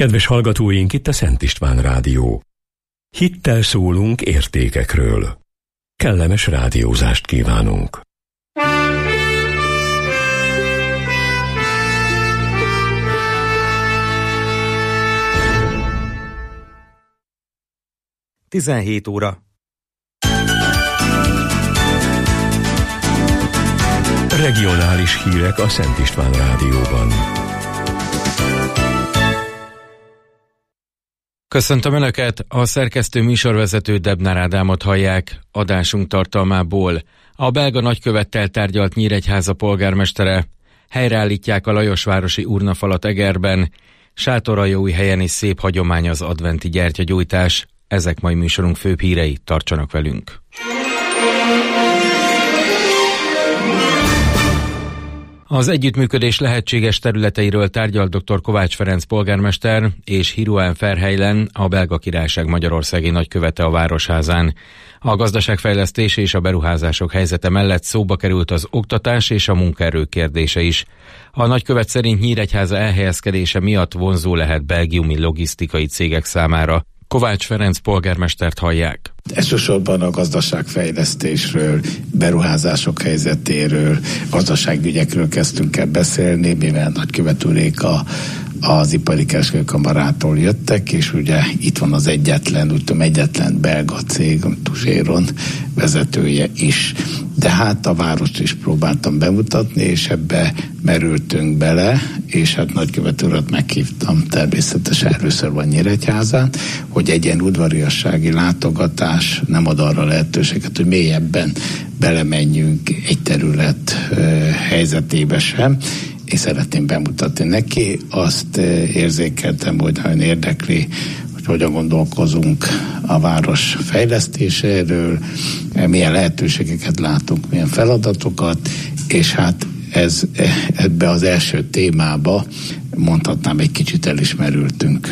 Kedves hallgatóink, itt a Szent István Rádió. Hittel szólunk értékekről. Kellemes rádiózást kívánunk. Tizenhét óra. Regionális hírek a Szent István Rádióban. Köszöntöm Önöket, a szerkesztő műsorvezető Debnár Ádámot hallják. Adásunk tartalmából: a belga nagykövettel tárgyalt Nyíregyháza polgármestere, helyreállítják a Lajosvárosi urnafalat Egerben, Sátoraljóújhelyen is szép hagyomány az adventi gyertyagyújtás. Ezek mai műsorunk főbb hírei, tartsanak velünk! Az együttműködés lehetséges területeiről tárgyalt dr. Kovács Ferenc polgármester és Hiruan Verheulen, a Belga Királyság magyarországi nagykövete a Városházán. A gazdaságfejlesztés és a beruházások helyzete mellett szóba került az oktatás és a munkaerő kérdése is. A nagykövet szerint Nyíregyháza elhelyezkedése miatt vonzó lehet belgiumi logisztikai cégek számára. Kovács Ferenc polgármestert hallják. Elsősorban a gazdaságfejlesztésről, beruházások helyzetéről, gazdaságügyekről kezdtünk el beszélni, mivel nagykövet úrék az ipari kereskedőkamarától jöttek, és ugye itt van az egyetlen belga cég, Tuséron vezetője is. De hát a várost is próbáltam bemutatni, és ebbe merültünk bele, és hát nagykövet urat meghívtam természetesen először van Nyíregyházán, hogy egy ilyen udvariassági látogatás nem ad arra lehetőséget, hogy mélyebben belemenjünk egy terület helyzetébe sem, és szeretném bemutatni neki. Azt érzékeltem, hogy nagyon érdekli, hogy hogyan gondolkozunk a város fejlesztéséről, milyen lehetőségeket látunk, milyen feladatokat, és hát ebbe az első témába mondhatnám egy kicsit elismerültünk.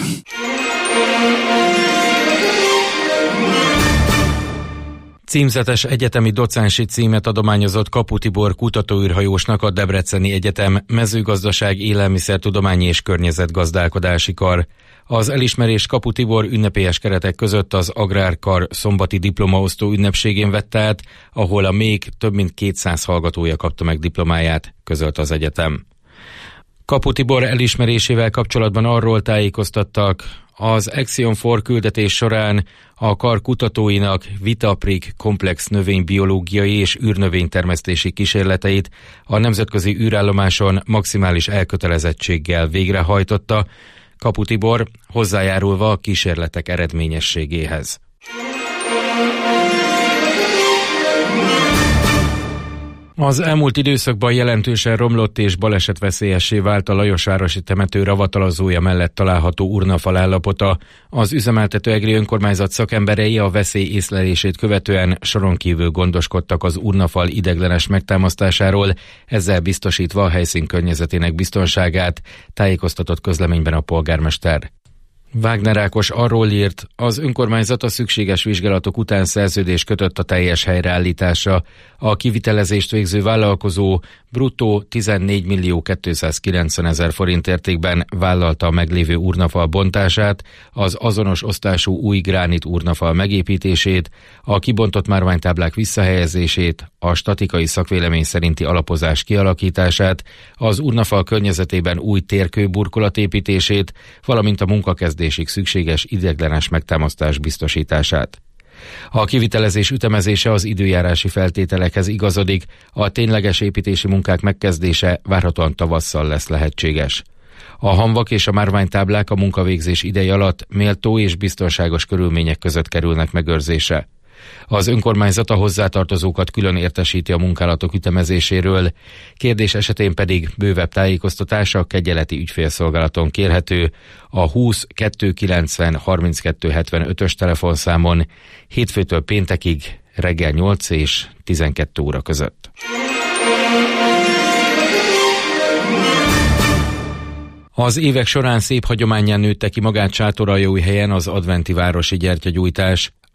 Címzetes egyetemi docensi címet adományozott Kapu Tibor kutatóűrhajósnak a Debreceni Egyetem mezőgazdaság, élelmiszertudományi és környezetgazdálkodási kar. Az elismerés Kapu Tibor ünnepélyes keretek között az Agrárkar szombati diplomaosztó ünnepségén vette át, ahol a még több mint 200 hallgatója kapta meg diplomáját, közölt az egyetem. Kapu Tibor elismerésével kapcsolatban arról tájékoztattak, az Action for küldetés során a kar kutatóinak Vitaprik komplex növénybiológiai és űrnövénytermesztési kísérleteit a nemzetközi űrállomáson maximális elkötelezettséggel végrehajtotta, Kapu Tibor hozzájárulva a kísérletek eredményességéhez. Az elmúlt időszakban jelentősen romlott és balesetveszélyessé vált a Lajosvárosi temető ravatalozója mellett található urnafal állapota. Az üzemeltető egri önkormányzat szakemberei a veszély észlelését követően soron kívül gondoskodtak az urnafal ideiglenes megtámasztásáról, ezzel biztosítva a helyszín környezetének biztonságát, tájékoztatott közleményben a polgármester. Wagner Ákos arról írt, az önkormányzat a szükséges vizsgálatok után szerződést kötött a teljes helyreállításra. A kivitelezést végző vállalkozó bruttó 14.290.000 forint értékben vállalta a meglévő urnafal bontását, az azonos osztású új gránit urnafal megépítését, a kibontott márványtáblák visszahelyezését, a statikai szakvélemény szerinti alapozás kialakítását, az urnafal környezetében új térkőburkolat építését, valamint a munkakezdésig szükséges ideiglenes megtámasztás biztosítását. A kivitelezés ütemezése az időjárási feltételekhez igazodik, a tényleges építési munkák megkezdése várhatóan tavasszal lesz lehetséges. A hamvak és a márványtáblák a munkavégzés ideje alatt méltó és biztonságos körülmények között kerülnek megőrzésre. Az önkormányzat a hozzátartozókat külön értesíti a munkálatok ütemezéséről, kérdés esetén pedig bővebb tájékoztatás a kegyeleti ügyfélszolgálaton kérhető a 20 290 32 75-ös telefonszámon hétfőtől péntekig reggel 8 és 12 óra között. Az évek során szép hagyománnyán nőtte ki magát Sátoraljóújhelyen az adventi városi gyertyagyújtás.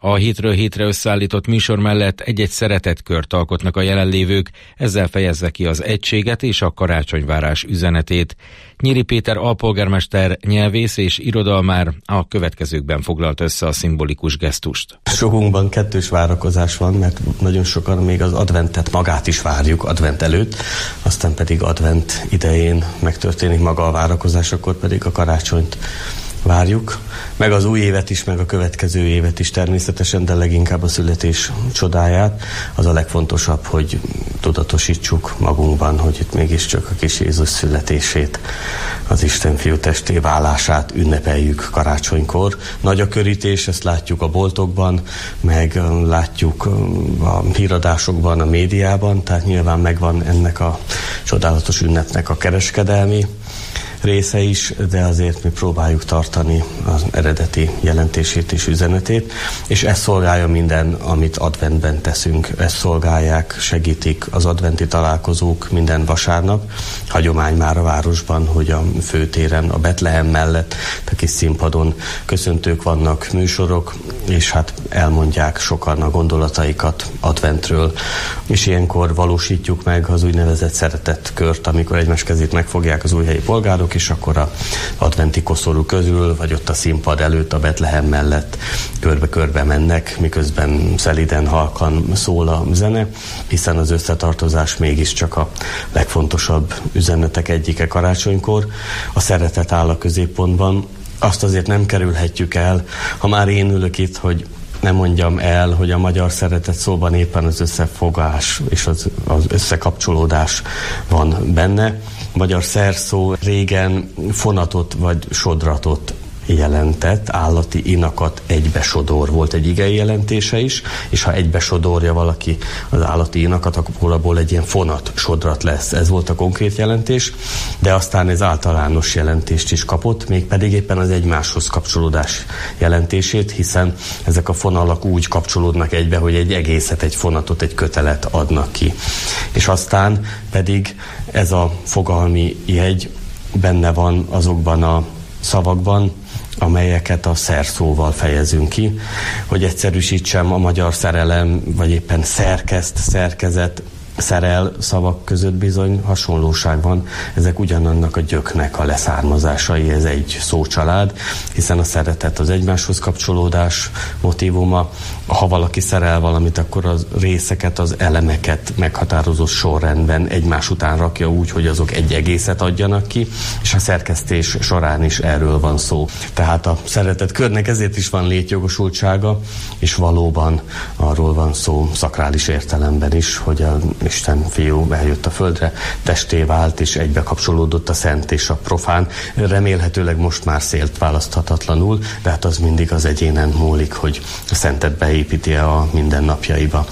A hétről hétre összeállított műsor mellett egy-egy szeretetkört alkotnak a jelenlévők, ezzel fejezze ki az egységet és a karácsonyvárás üzenetét. Nyíri Péter alpolgármester, nyelvész és irodalmár a következőkben foglalt össze a szimbolikus gesztust. Sokunkban kettős várakozás van, mert nagyon sokan még az adventet magát is várjuk advent előtt, aztán pedig advent idején megtörténik maga a várakozás, akkor pedig a karácsonyt várjuk, meg az új évet is, meg a következő évet is természetesen, de leginkább a születés csodáját. Az a legfontosabb, hogy tudatosítsuk magunkban, hogy itt mégiscsak a kis Jézus születését, az Isten fiú testé válását ünnepeljük karácsonykor. Nagy a körítés, ezt látjuk a boltokban, meg látjuk a híradásokban, a médiában, tehát nyilván megvan ennek a csodálatos ünnepnek a kereskedelmi része is, de azért mi próbáljuk tartani az eredeti jelentését és üzenetét, és ezt szolgálja minden, amit adventben teszünk. Ezt szolgálják, segítik az adventi találkozók minden vasárnap. Hagyomány már a városban, hogy a főtéren, a Betlehem mellett, a kis színpadon köszöntők vannak, műsorok, és hát elmondják sokan a gondolataikat adventről. És ilyenkor valósítjuk meg az úgynevezett szeretetkört, amikor egymás kezét megfogják az újhelyi polgárok, és akkor a adventi koszorú közül, vagy ott a színpad előtt, a Betlehem mellett körbe-körbe mennek, miközben szeliden, halkan szól a zene, hiszen az összetartozás mégiscsak a legfontosabb üzenetek egyike karácsonykor. A szeretet áll a középpontban. Azt azért nem kerülhetjük el, ha már én ülök itt, hogy nem mondjam el, hogy a magyar szeretet szóban éppen az összefogás és az összekapcsolódás van benne. A magyar szerszó régen fonatot vagy sodratot jelentett, állati inakat egybesodor volt egy igei jelentése is, és ha egybesodorja valaki az állati inakat, akkor abból egy ilyen fonat sodrat lesz. Ez volt a konkrét jelentés, de aztán ez általános jelentést is kapott, mégpedig éppen az egymáshoz kapcsolódás jelentését, hiszen ezek a fonalak úgy kapcsolódnak egybe, hogy egy egészet, egy fonatot, egy kötelet adnak ki. És aztán pedig ez a fogalmi jegy benne van azokban a szavakban, amelyeket a szerszóval fejezünk ki. Hogy egyszerűsítsem, a magyar szerelem, vagy éppen szerkezet, szerel szavak között bizony hasonlóság van. Ezek ugyanannak a gyöknek a leszármazásai, ez egy szócsalád, hiszen a szeretet az egymáshoz kapcsolódás motívuma. Ha valaki szerel valamit, akkor az részeket, az elemeket meghatározott sorrendben egymás után rakja úgy, hogy azok egy egészet adjanak ki, és a szerkesztés során is erről van szó. Tehát a szeretetkörnek ezért is van létjogosultsága, és valóban arról van szó szakrális értelemben is, hogy a Isten fiú eljött a földre, testé vált, és egybe kapcsolódott a szent és a profán. Remélhetőleg most már szélt választhatatlanul, de hát az mindig az egyénen múlik, hogy a szentet beépíti-e a mindennapjaiba.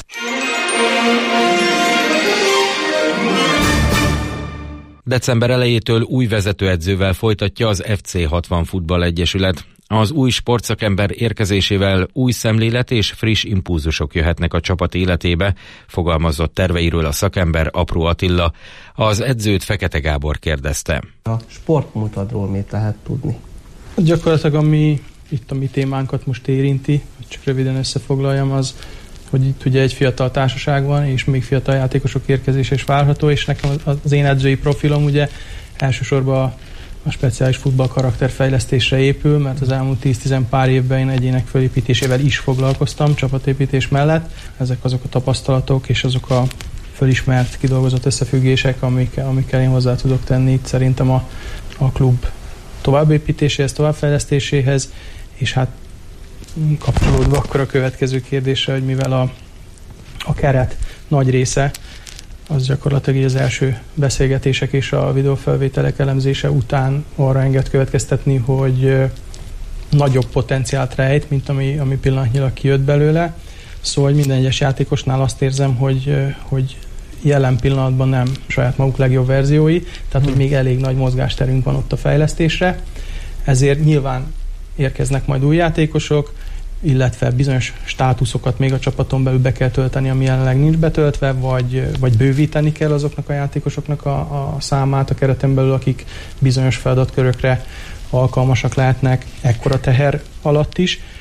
December elejétől új vezetőedzővel folytatja az FC60 Futball Egyesület. Az új sportszakember érkezésével új szemlélet és friss impulzusok jöhetnek a csapat életébe, fogalmazott terveiről a szakember Apró Attila. Az edzőt Fekete Gábor kérdezte. A sportmutatról mit lehet tudni? Gyakorlatilag ami itt a mi témánkat most érinti, hogy csak röviden összefoglaljam, az, hogy itt ugye egy fiatal társaság van, és még fiatal játékosok érkezése is várható, és nekem az én edzői profilom ugye elsősorban a speciális futball karakterfejlesztésre épül, mert az elmúlt 10-10 pár évben én egyének felépítésével is foglalkoztam csapatépítés mellett. Ezek azok a tapasztalatok és azok a fölismert, kidolgozott összefüggések, amikkel én hozzá tudok tenni itt szerintem a klub továbbépítéséhez, továbbfejlesztéséhez, és hát kapcsolódva akkor a következő kérdésre, hogy mivel a keret nagy része, az gyakorlatilag az első beszélgetések és a videófelvételek elemzése után arra enged következtetni, hogy nagyobb potenciált rejt, mint ami pillanatnyilag kijött belőle. Szóval minden egyes játékosnál azt érzem, hogy jelen pillanatban nem saját maguk legjobb verziói, tehát hogy még elég nagy mozgásterünk van ott a fejlesztésre. Ezért nyilván érkeznek majd új játékosok, illetve bizonyos státuszokat még a csapaton belül be kell tölteni, ami jelenleg nincs betöltve, vagy bővíteni kell azoknak a játékosoknak a számát a kereten belül, akik bizonyos feladatkörökre alkalmasak lehetnek ekkora teher alatt is.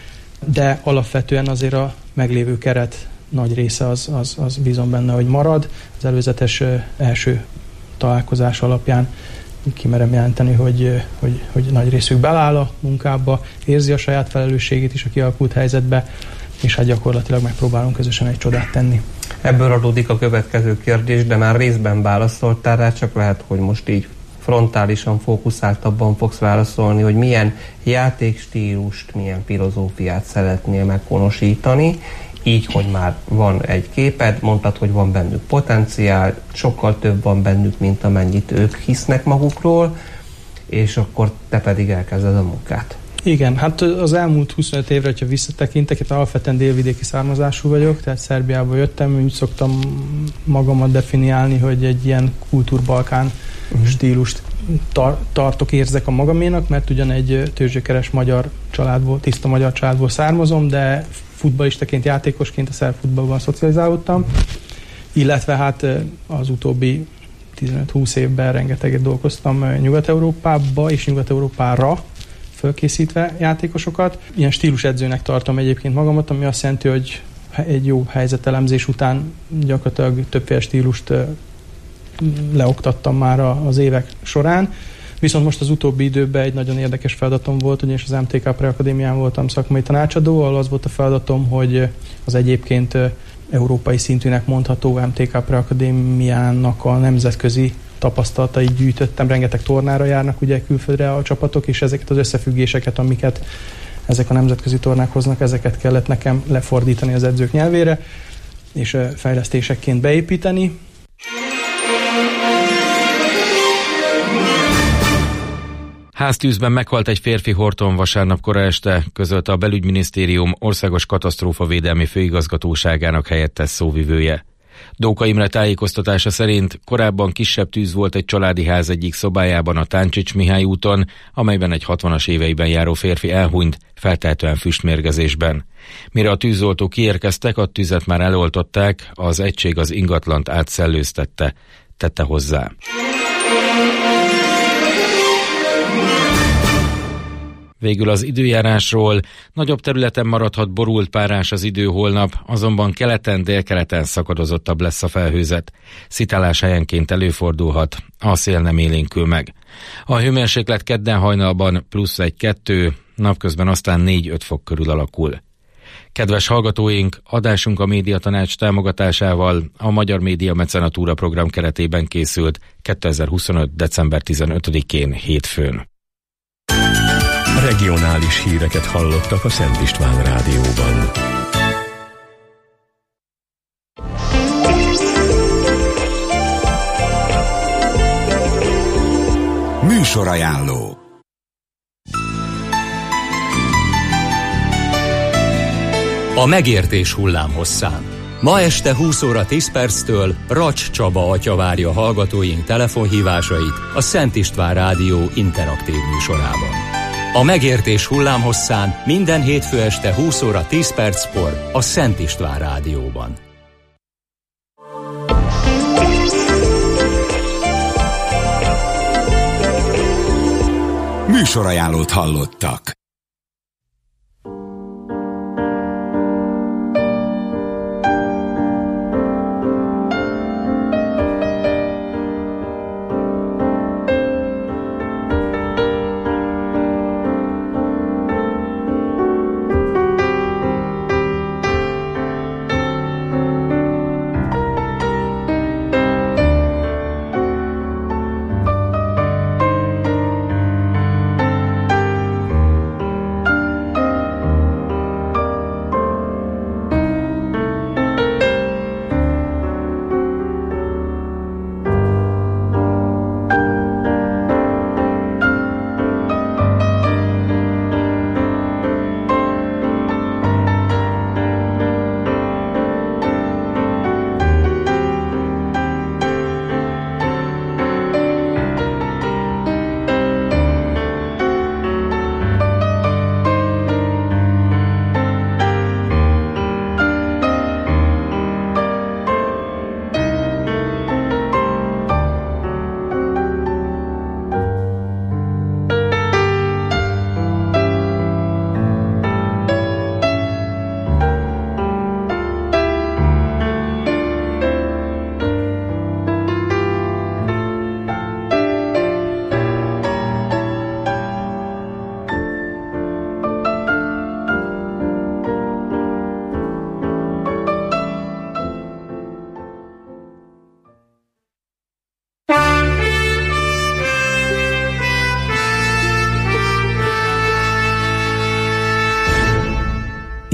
de alapvetően azért a meglévő keret nagy része az bízom benne, hogy marad. Az előzetes első találkozás alapján kimerem jelenteni, hogy nagy részük beláll a munkába, érzi a saját felelősségét is a kialakult helyzetbe, és hát gyakorlatilag megpróbálunk közösen egy csodát tenni. Ebből adódik a következő kérdés, de már részben válaszoltál rá, csak lehet, hogy most így frontálisan, fókuszáltabban fogsz válaszolni, hogy milyen játékstílust, milyen filozófiát szeretnél meghonosítani, így, hogy már van egy képed, mondtad, hogy van bennük potenciál, sokkal több van bennük, mint amennyit ők hisznek magukról, és akkor te pedig elkezded a munkát. Igen, hát az elmúlt 25 évre, hogyha visszatekintek, itt alapvetően délvidéki származású vagyok, tehát Szerbiából jöttem, úgy szoktam magamat definiálni, hogy egy ilyen kultúrbalkán stílust érzek a magaménak, mert ugyan egy tőzsgyökeres magyar családból, tiszta magyar családból származom, de futballistaként, játékosként a szerb futballban szocializálódtam, illetve hát az utóbbi 15-20 évben rengeteget dolgoztam Nyugat-Európába és Nyugat-Európára fölkészítve játékosokat. Ilyen stílusedzőnek tartom egyébként magamat, ami azt jelenti, hogy egy jó helyzetelemzés után gyakorlatilag többféle stílust leoktattam már az évek során. Viszont most az utóbbi időben egy nagyon érdekes feladatom volt, ugyanis az MTK Preakadémián voltam szakmai tanácsadó, ahol az volt a feladatom, hogy az egyébként európai szintűnek mondható MTK Preakadémiának a nemzetközi tapasztalatait gyűjtöttem, rengeteg tornára járnak ugye külföldre a csapatok, és ezeket az összefüggéseket, amiket ezek a nemzetközi tornák hoznak, ezeket kellett nekem lefordítani az edzők nyelvére, és fejlesztésekként beépíteni. Háztűzben meghalt egy férfi Horton vasárnap kora este, közölte a Belügyminisztérium Országos Katasztrófavédelmi Főigazgatóságának helyettes szóvivője. Dóka Imre tájékoztatása szerint korábban kisebb tűz volt egy családi ház egyik szobájában a Táncsics Mihály úton, amelyben egy 60-as éveiben járó férfi elhunyt, feltehetően füstmérgezésben. Mire a tűzoltók kiérkeztek, a tüzet már eloltották, az egység az ingatlant átszellőztette, tette hozzá. Végül az időjárásról. Nagyobb területen maradhat borult párás az idő holnap, azonban keleten, délkeleten szakadozottabb lesz a felhőzet. Szitálás helyenként előfordulhat, a szél nem élénkül meg. A hőmérséklet kedden hajnalban +1-2, napközben aztán 4-5 fok körül alakul. Kedves hallgatóink, adásunk a Médiatanács támogatásával a Magyar Média Mecenatúra program keretében készült 2025. december 15-én hétfőn. Regionális híreket hallottak a Szent István Rádióban. Műsorajánló. A megértés hullámhosszán. Ma este 20 óra 10 perctől Racs Csaba atya várja hallgatóink telefonhívásait a Szent István Rádió interaktív műsorában. A megértés hullámhosszán minden hétfő este 20 óra 10 perckor a Szent István Rádióban. Műsorajánlót hallottak.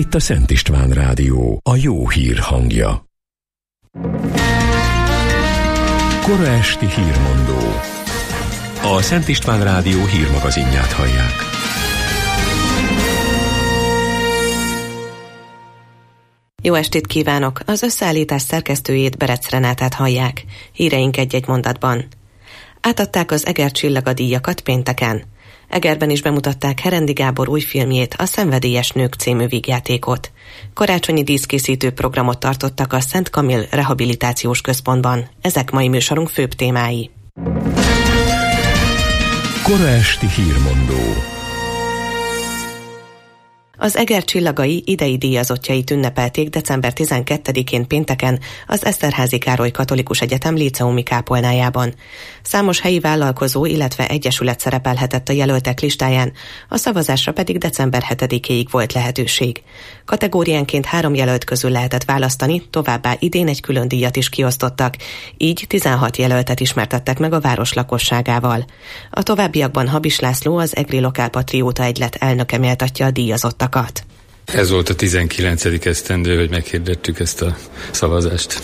itt a Szent István Rádió, a jó hír hangja. Kora esti hírmondó. A Szent István Rádió hírmagazinját hallják. Jó estét kívánok! Az összeállítás szerkesztőjét, Berec Renátát hallják. Híreink egy-egy mondatban. Átadták az Eger Csillaga díjakat pénteken. Egerben is bemutatták Herendi Gábor új filmjét, a Szenvedélyes nők című vígjátékot. Karácsonyi díszkészítő programot tartottak a Szent Kamil Rehabilitációs Központban. Ezek mai műsorunk főbb témái. Kora esti hírmondó. Az Eger Csillagai idei díjazottjait ünnepelték december 12-én pénteken az Eszterházy Károly Katolikus Egyetem líceumi kápolnájában. Számos helyi vállalkozó, illetve egyesület szerepelhetett a jelöltek listáján, a szavazásra pedig december 7-éig volt lehetőség. Kategóriánként 3 jelölt közül lehetett választani, továbbá idén egy külön díjat is kiosztottak, így 16 jelöltet ismertettek meg a város lakosságával. A továbbiakban Habis László, az Egri Lokálpatrióta Egylet elnöke méltatja a díjazottakat. Ez volt a 19. esztendő, hogy meghirdettük ezt a szavazást.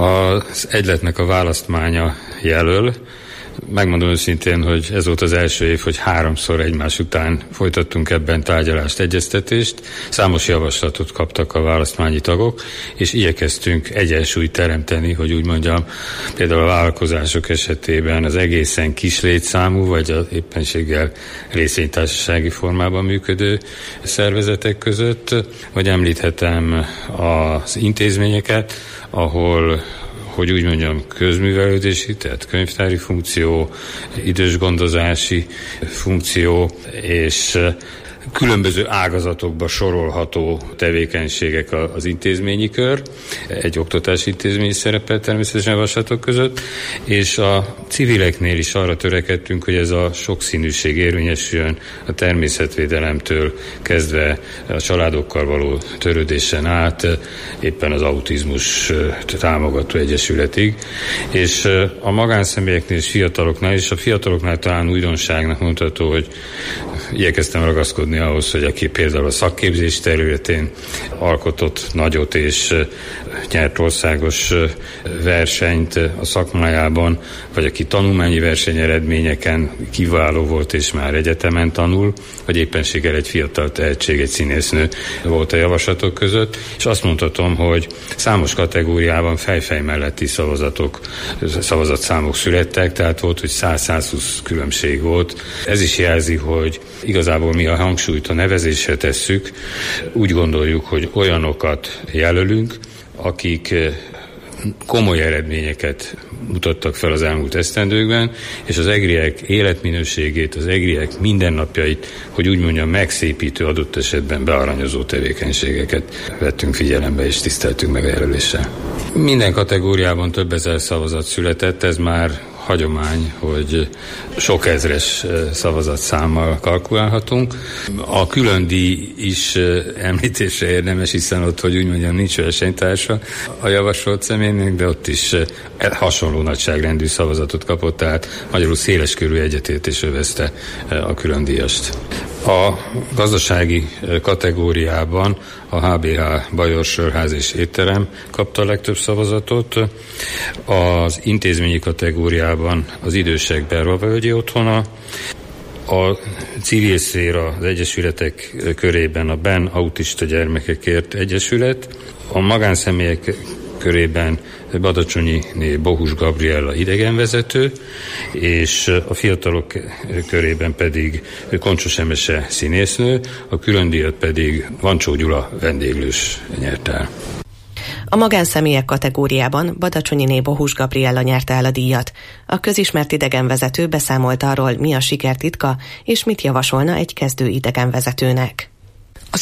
Az Egyletnek a választmánya jelöl. Megmondom őszintén, hogy ez volt az első év, hogy 3-szor egymás után folytattunk ebben tárgyalást, egyeztetést. Számos javaslatot kaptak a választmányi tagok, és igyekeztünk egyensúlyt teremteni, hogy úgy mondjam, például a vállalkozások esetében az egészen kis létszámú, vagy az éppenséggel részvénytársasági formában működő szervezetek között, vagy említhetem az intézményeket, ahol, hogy úgy mondjam, közművelődési, tehát könyvtári funkció, idősgondozási funkció, és különböző ágazatokba sorolható tevékenységek az intézményi kör, egy oktatási intézmény szerepel természetesen javaslatok között, és a civileknél is arra törekedtünk, hogy ez a sokszínűség érvényesüljön a természetvédelemtől kezdve a családokkal való törődésen át, éppen az autizmus támogató egyesületig, és a magánszemélyeknél és fiataloknál, és a fiataloknál talán újdonságnak mondható, hogy igyekeztem ragaszkodni ahhoz, hogy aki például a szakképzés területén alkotott nagyot és nyert országos versenyt a szakmájában, vagy aki tanulmányi versenyeredményeken kiváló volt és már egyetemen tanul, vagy éppenséggel egy fiatal tehetség, egy színésznő volt a javaslatok között, és azt mondhatom, hogy számos kategóriában fejfej melletti szavazatszámok születtek, tehát volt, hogy 100-120 különbség volt. Ez is jelzi, hogy igazából mi a hangsúlyt a nevezésre tesszük, úgy gondoljuk, hogy olyanokat jelölünk, akik komoly eredményeket mutattak fel az elmúlt esztendőkben, és az egriek életminőségét, az egriek mindennapjait, hogy úgy mondjam, megszépítő, adott esetben bearanyozó tevékenységeket vettünk figyelembe és tiszteltünk meg a jelöléssel. Minden kategóriában több ezer szavazat született, ez már hagyomány, hogy sok ezres szavazatszámmal kalkulálhatunk. A külön díj is említésre érdemes, hiszen ott, hogy úgy mondjam, nincs versenytársa a javasolt személynek, de ott is hasonló nagyságrendű szavazatot kapott, tehát magyarul széleskörű egyetértés övezte a külön díjast. A gazdasági kategóriában a HBH Bajor Sörház és Étterem kapta a legtöbb szavazatot, az intézményi kategóriában az idősek Bervavölgyi Otthona, a civil szféra, az egyesületek körében a BEN Autista Gyermekekért Egyesület, a magánszemélyek körében Badacsonyiné Bohus Gabriella idegenvezető, és a fiatalok körében pedig Koncsos Emese színésznő, a külön díjat pedig Vancsó Gyula vendéglős nyert el. A magánszemélyek kategóriában Badacsonyiné Bohus Gabriella nyerte el a díjat. A közismert idegenvezető beszámolt arról, mi a siker titka, és mit javasolna egy kezdő idegenvezetőnek. Az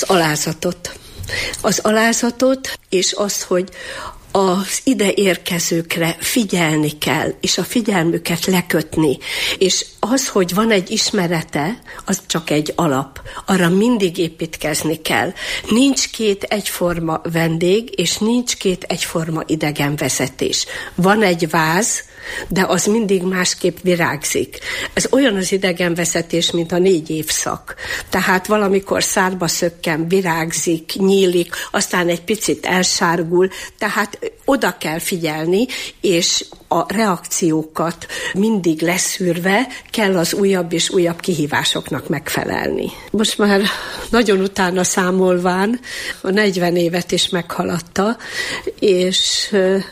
alázatot, és azt, hogy az ide érkezőkre figyelni kell, és a figyelmüket lekötni. És az, hogy van egy ismerete, az csak egy alap. Arra mindig építkezni kell. Nincs két egyforma vendég, és nincs két egyforma idegenvezetés. Van egy váz, de az mindig másképp virágzik. Ez olyan az idegenvezetés, mint a 4 évszak. Tehát valamikor szárba szökken, virágzik, nyílik, aztán egy picit elsárgul, tehát oda kell figyelni, és a reakciókat mindig leszűrve kell az újabb és újabb kihívásoknak megfelelni. Most már nagyon utána számolván a 40 évet is meghaladta, és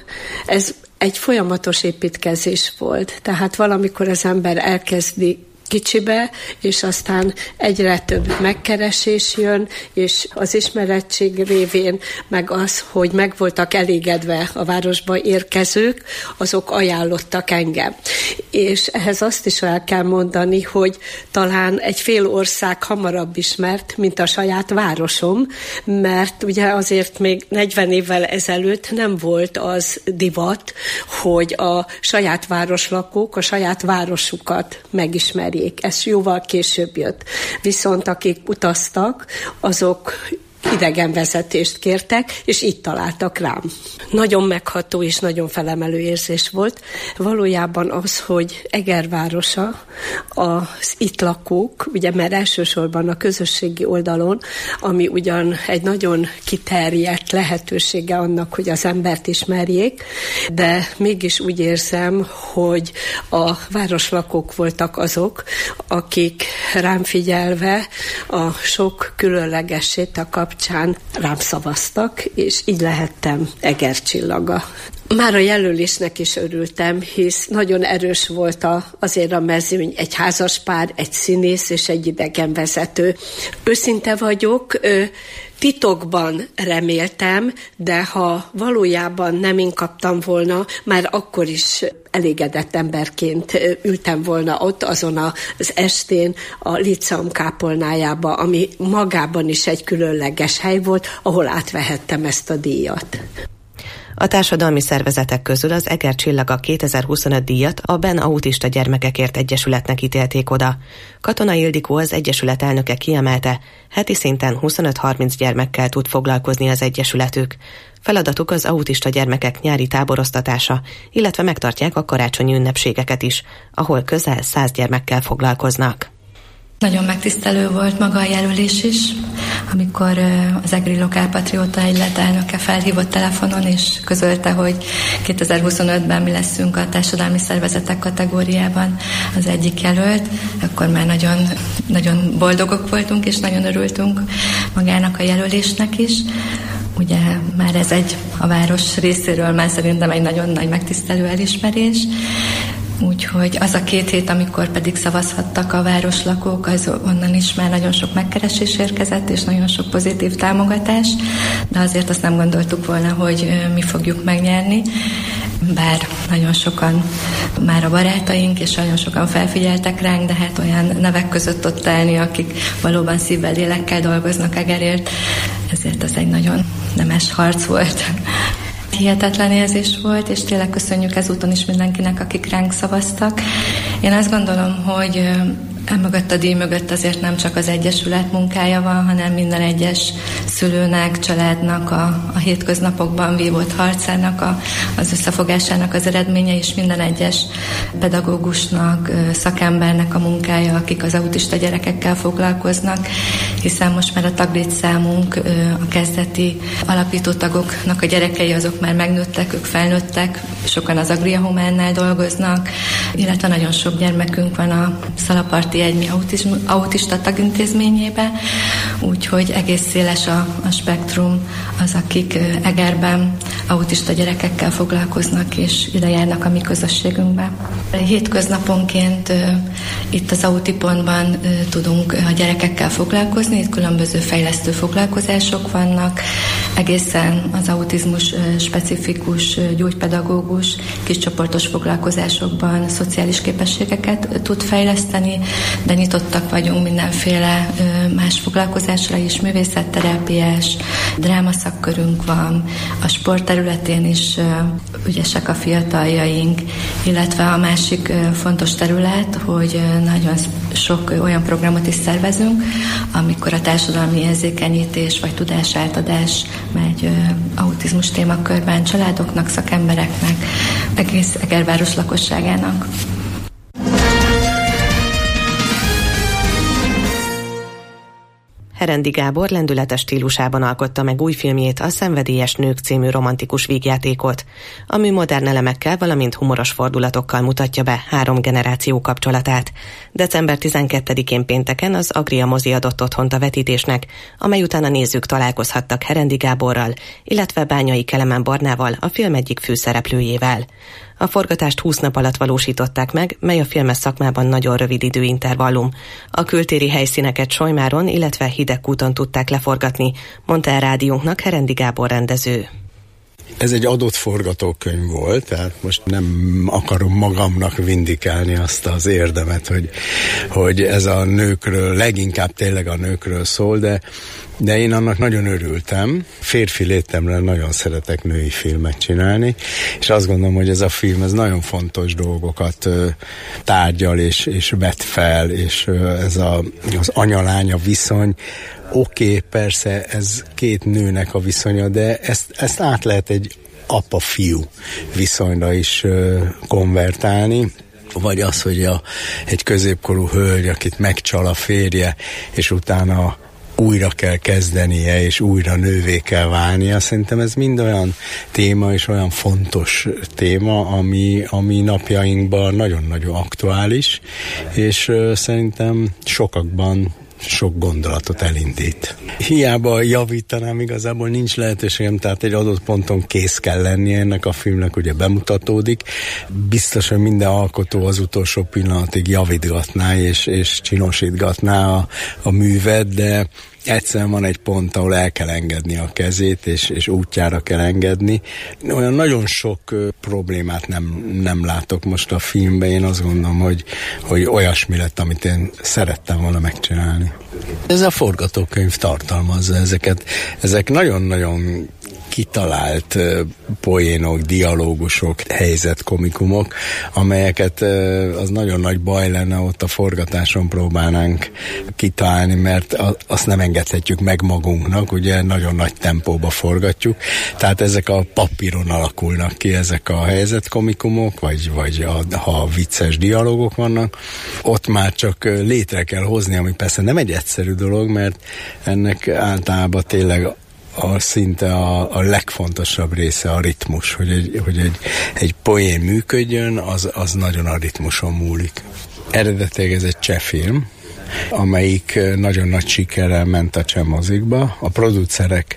ez egy folyamatos építkezés volt. Tehát valamikor az ember elkezdi kicsibe, és aztán egyre több megkeresés jön, és az ismerettség révén, meg az, hogy meg voltak elégedve a városba érkezők, azok ajánlottak engem. És ehhez azt is el kell mondani, hogy talán egy fél ország hamarabb ismert, mint a saját városom, mert ugye azért még 40 évvel ezelőtt nem volt az divat, hogy a saját városlakók a saját városukat megismerjék. Ez jóval később jött. Viszont akik utaztak, azok idegenvezetést kértek, és így találtak rám. Nagyon megható és nagyon felemelő érzés volt. Valójában az, hogy Eger városa, az itt lakók, ugye mert elsősorban a közösségi oldalon, ami ugyan egy nagyon kiterjedt lehetősége annak, hogy az embert ismerjék, de mégis úgy érzem, hogy a városlakók voltak azok, akik rám figyelve a sok különleges séta kapcsán rám szavaztak, és így lehettem Eger csillaga. Már a jelölésnek is örültem, hisz nagyon erős volt azért a mezőny, egy házaspár, egy színész és egy idegenvezető. Őszinte vagyok, titokban reméltem, de ha valójában nem én kaptam volna, már akkor is elégedett emberként ültem volna ott azon az estén a Líceum kápolnájába, ami magában is egy különleges hely volt, ahol átvehettem ezt a díjat. A társadalmi szervezetek közül az Eger Csillaga 2025 díjat a Ben Autista Gyermekekért Egyesületnek ítélték oda. Katona Ildikó, az egyesület elnöke kiemelte, heti szinten 25-30 gyermekkel tud foglalkozni az egyesületük. Feladatuk az autista gyermekek nyári táboroztatása, illetve megtartják a karácsonyi ünnepségeket is, ahol közel 100 gyermekkel foglalkoznak. Nagyon megtisztelő volt maga a jelölés is, amikor az Egri Lokálpatrióta Egylet elnöke felhívott telefonon, és közölte, hogy 2025-ben mi leszünk a társadalmi szervezetek kategóriában az egyik jelölt, akkor már nagyon, nagyon boldogok voltunk, és nagyon örültünk magának a jelölésnek is. Ugye már ez a város részéről már szerintem egy nagyon nagy megtisztelő elismerés. Úgyhogy az a 2 hét, amikor pedig szavazhattak a városlakók, az onnan is már nagyon sok megkeresés érkezett, és nagyon sok pozitív támogatás, de azért azt nem gondoltuk volna, hogy mi fogjuk megnyerni, bár nagyon sokan már a barátaink, és nagyon sokan felfigyeltek ránk, de hát olyan nevek között ott állni, akik valóban szívvel, lélekkel dolgoznak Egerért, ezért az egy nagyon nemes harc volt. Hihetetlen érzés volt, és tényleg köszönjük ezúton is mindenkinek, akik ránk szavaztak. Én azt gondolom, hogy emögött a díj mögött azért nem csak az Egyesület munkája van, hanem minden egyes szülőnek, családnak a hétköznapokban vívott harcának, az összefogásának az eredménye, és minden egyes pedagógusnak, szakembernek a munkája, akik az autista gyerekekkel foglalkoznak, hiszen most már a taglétszámunk, a kezdeti alapító tagoknak a gyerekei azok már megnőttek, ők felnőttek, sokan az Agria Humánnál dolgoznak, illetve nagyon sok gyermekünk van a Szalaparti Egymi autista tagintézményébe, úgyhogy egész széles a spektrum az, akik Egerben autista gyerekekkel foglalkoznak és ide járnak a mi közösségünkbe. Hétköznaponként itt az Autipontban tudunk a gyerekekkel foglalkozni, itt különböző fejlesztő foglalkozások vannak, egészen az autizmus specifikus gyógypedagógus kiscsoportos foglalkozásokban szociális képességeket tud fejleszteni, de nyitottak vagyunk mindenféle más foglalkozásra is, művészetterápiás, drámaszakkörünk van, a sport területén is ügyesek a fiataljaink, illetve a másik fontos terület, hogy nagyon sok olyan programot is szervezünk, amikor a társadalmi érzékenyítés vagy tudásátadás megy autizmus témakörben családoknak, szakembereknek, egész Egerváros lakosságának. Herendi Gábor lendületes stílusában alkotta meg új filmjét, a Szenvedélyes nők című romantikus vígjátékot, ami modern elemekkel, valamint humoros fordulatokkal mutatja be 3 generáció kapcsolatát. December 12-én pénteken az Agria mozi adott otthont a vetítésnek, amely után a nézők találkozhattak Herendi Gáborral, illetve Bányai Kelemen Barnával, a film egyik főszereplőjével. A forgatást 20 nap alatt valósították meg, mely a filmes szakmában nagyon rövid időintervallum. A kültéri helyszíneket Solymáron, illetve Hidegkúton tudták leforgatni, mondta el rádiónknak Herendi Gábor rendező. Ez egy adott forgatókönyv volt, tehát most nem akarom magamnak vindikálni azt az érdemet, hogy ez a nőkről, leginkább tényleg a nőkről szól, de én annak nagyon örültem. Férfi létemre nagyon szeretek női filmet csinálni, és azt gondolom, hogy ez a film ez nagyon fontos dolgokat tárgyal és vet fel, és ez az anya-lánya viszony. Oké, persze ez 2 nőnek a viszonya, de ezt át lehet egy apa-fiú viszonyra is konvertálni, vagy az, hogy egy középkorú hölgy, akit megcsal a férje, és utána újra kell kezdenie, és újra nővé kell válnia. Szerintem ez mind olyan téma, és olyan fontos téma, ami napjainkban nagyon-nagyon aktuális, és szerintem sokakban sok gondolatot elindít. Hiába javítanám, igazából nincs lehetőségem, tehát egy adott ponton kész kell lennie ennek a filmnek, ugye bemutatódik. Biztos, hogy minden alkotó az utolsó pillanatig javítgatná és csinosítgatná a művet, de egyszerűen van egy pont, ahol el kell engedni a kezét, és útjára kell engedni. Olyan nagyon sok problémát nem látok most a filmben. Én azt gondolom, hogy olyasmi lett, amit én szerettem volna megcsinálni. Ez a forgatókönyv tartalmazza ezeket. Ezek nagyon-nagyon kitalált poénok, dialógusok, helyzetkomikumok, amelyeket az nagyon nagy baj lenne, ott a forgatáson próbálnánk kitalálni, mert azt nem engedhetjük meg magunknak, ugye nagyon nagy tempóba forgatjuk, tehát ezek a papíron alakulnak ki, ezek a helyzetkomikumok, vagy ha vicces dialógok vannak, ott már csak létre kell hozni, ami persze nem egy egyszerű dolog, mert ennek általában tényleg szinte a legfontosabb része a ritmus, hogy egy poén működjön, az nagyon a ritmuson múlik. Eredetileg ez egy cseh film, amelyik nagyon nagy sikerrel ment a cseh mozikba. A producerek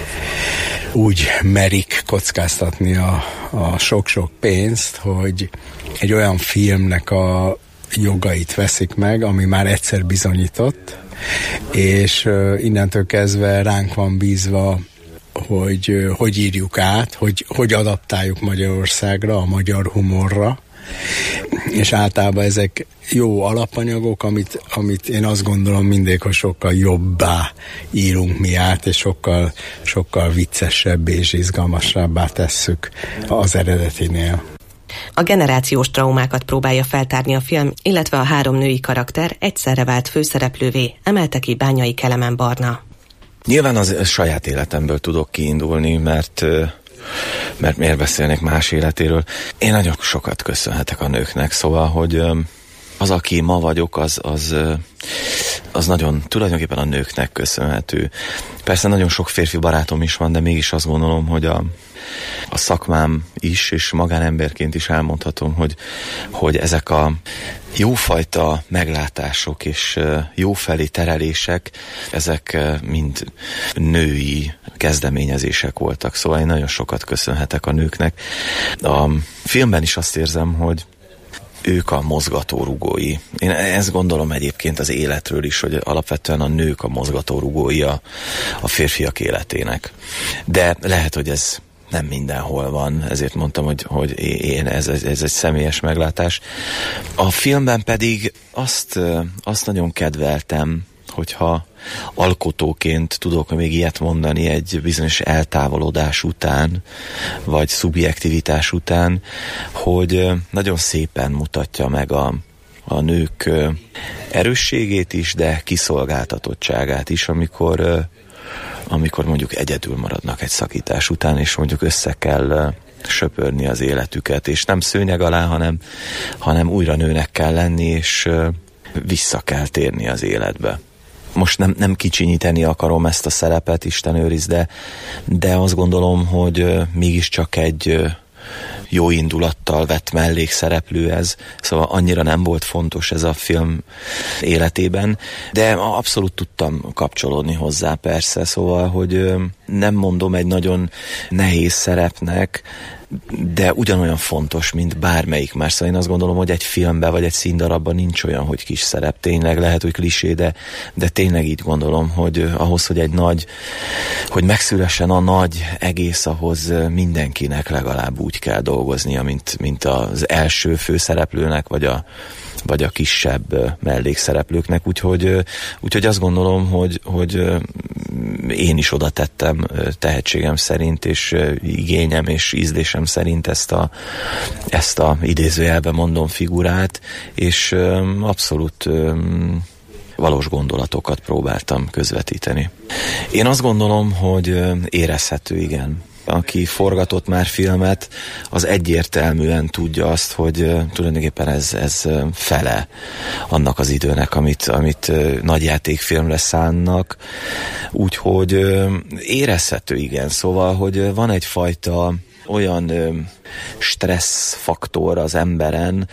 úgy merik kockáztatni a sok-sok pénzt, hogy egy olyan filmnek a jogait veszik meg, ami már egyszer bizonyított, és innentől kezdve ránk van bízva, hogy írjuk át, hogy adaptáljuk Magyarországra, a magyar humorra, és általában ezek jó alapanyagok, amit én azt gondolom mindig, hogy sokkal jobbá írunk mi át, és sokkal viccesebb és izgalmasabbá tesszük az eredetinél. A generációs traumákat próbálja feltárni a film, illetve a 3 női karakter egyszerre vált főszereplővé, emelte ki Bányai Kelemen Barna. Nyilván az saját életemből tudok kiindulni, mert miért beszélnék más életéről. Én nagyon sokat köszönhetek a nőknek, szóval, hogy az, aki ma vagyok, az nagyon tulajdonképpen a nőknek köszönhető. Persze nagyon sok férfi barátom is van, de mégis azt gondolom, hogy a szakmám is, és magánemberként is elmondhatom, hogy ezek a jófajta meglátások és jófelé terelések, ezek mind női kezdeményezések voltak. Szóval én nagyon sokat köszönhetek a nőknek. A filmben is azt érzem, hogy ők a mozgatórugói. Én ezt gondolom egyébként az életről is, hogy alapvetően a nők a mozgatórugói a férfiak életének. De lehet, hogy ez nem mindenhol van, ezért mondtam, hogy én ez egy személyes meglátás. A filmben pedig azt nagyon kedveltem, hogyha alkotóként tudok még ilyet mondani egy bizonyos eltávolodás után, vagy szubjektivitás után, hogy nagyon szépen mutatja meg a nők erősségét is, de kiszolgáltatottságát is, amikor amikor mondjuk egyedül maradnak egy szakítás után, és mondjuk össze kell söpörni az életüket, és nem szőnyeg alá, hanem újra nőnek kell lenni, és vissza kell térni az életbe. Most nem kicsinyíteni akarom ezt a szerepet, Isten őrizd, de azt gondolom, hogy mégiscsak egy jó indulattal vett mellékszereplő ez, szóval annyira nem volt fontos ez a film életében, de abszolút tudtam kapcsolódni hozzá persze, szóval, hogy nem mondom egy nagyon nehéz szerepnek, de ugyanolyan fontos, mint bármelyik más. Szóval én azt gondolom, hogy egy filmben vagy egy színdarabban nincs olyan, hogy kis szerep. Tényleg lehet, hogy klisé, de tényleg így gondolom, hogy ahhoz, hogy megszülessen a nagy egész, ahhoz mindenkinek legalább úgy kell dolgoznia, mint az első főszereplőnek, vagy a kisebb mellékszereplőknek, úgyhogy azt gondolom, hogy én is oda tettem tehetségem szerint, és igényem és ízlésem szerint ezt a idézőjelben mondom figurát, és abszolút valós gondolatokat próbáltam közvetíteni. Én azt gondolom, hogy érezhető, igen. Aki forgatott már filmet, az egyértelműen tudja azt, hogy tulajdonképpen ez fele annak az időnek, amit nagyjátékfilmre szánnak. Úgyhogy érezhető, igen. Szóval, hogy van egyfajta olyan stresszfaktor az emberen,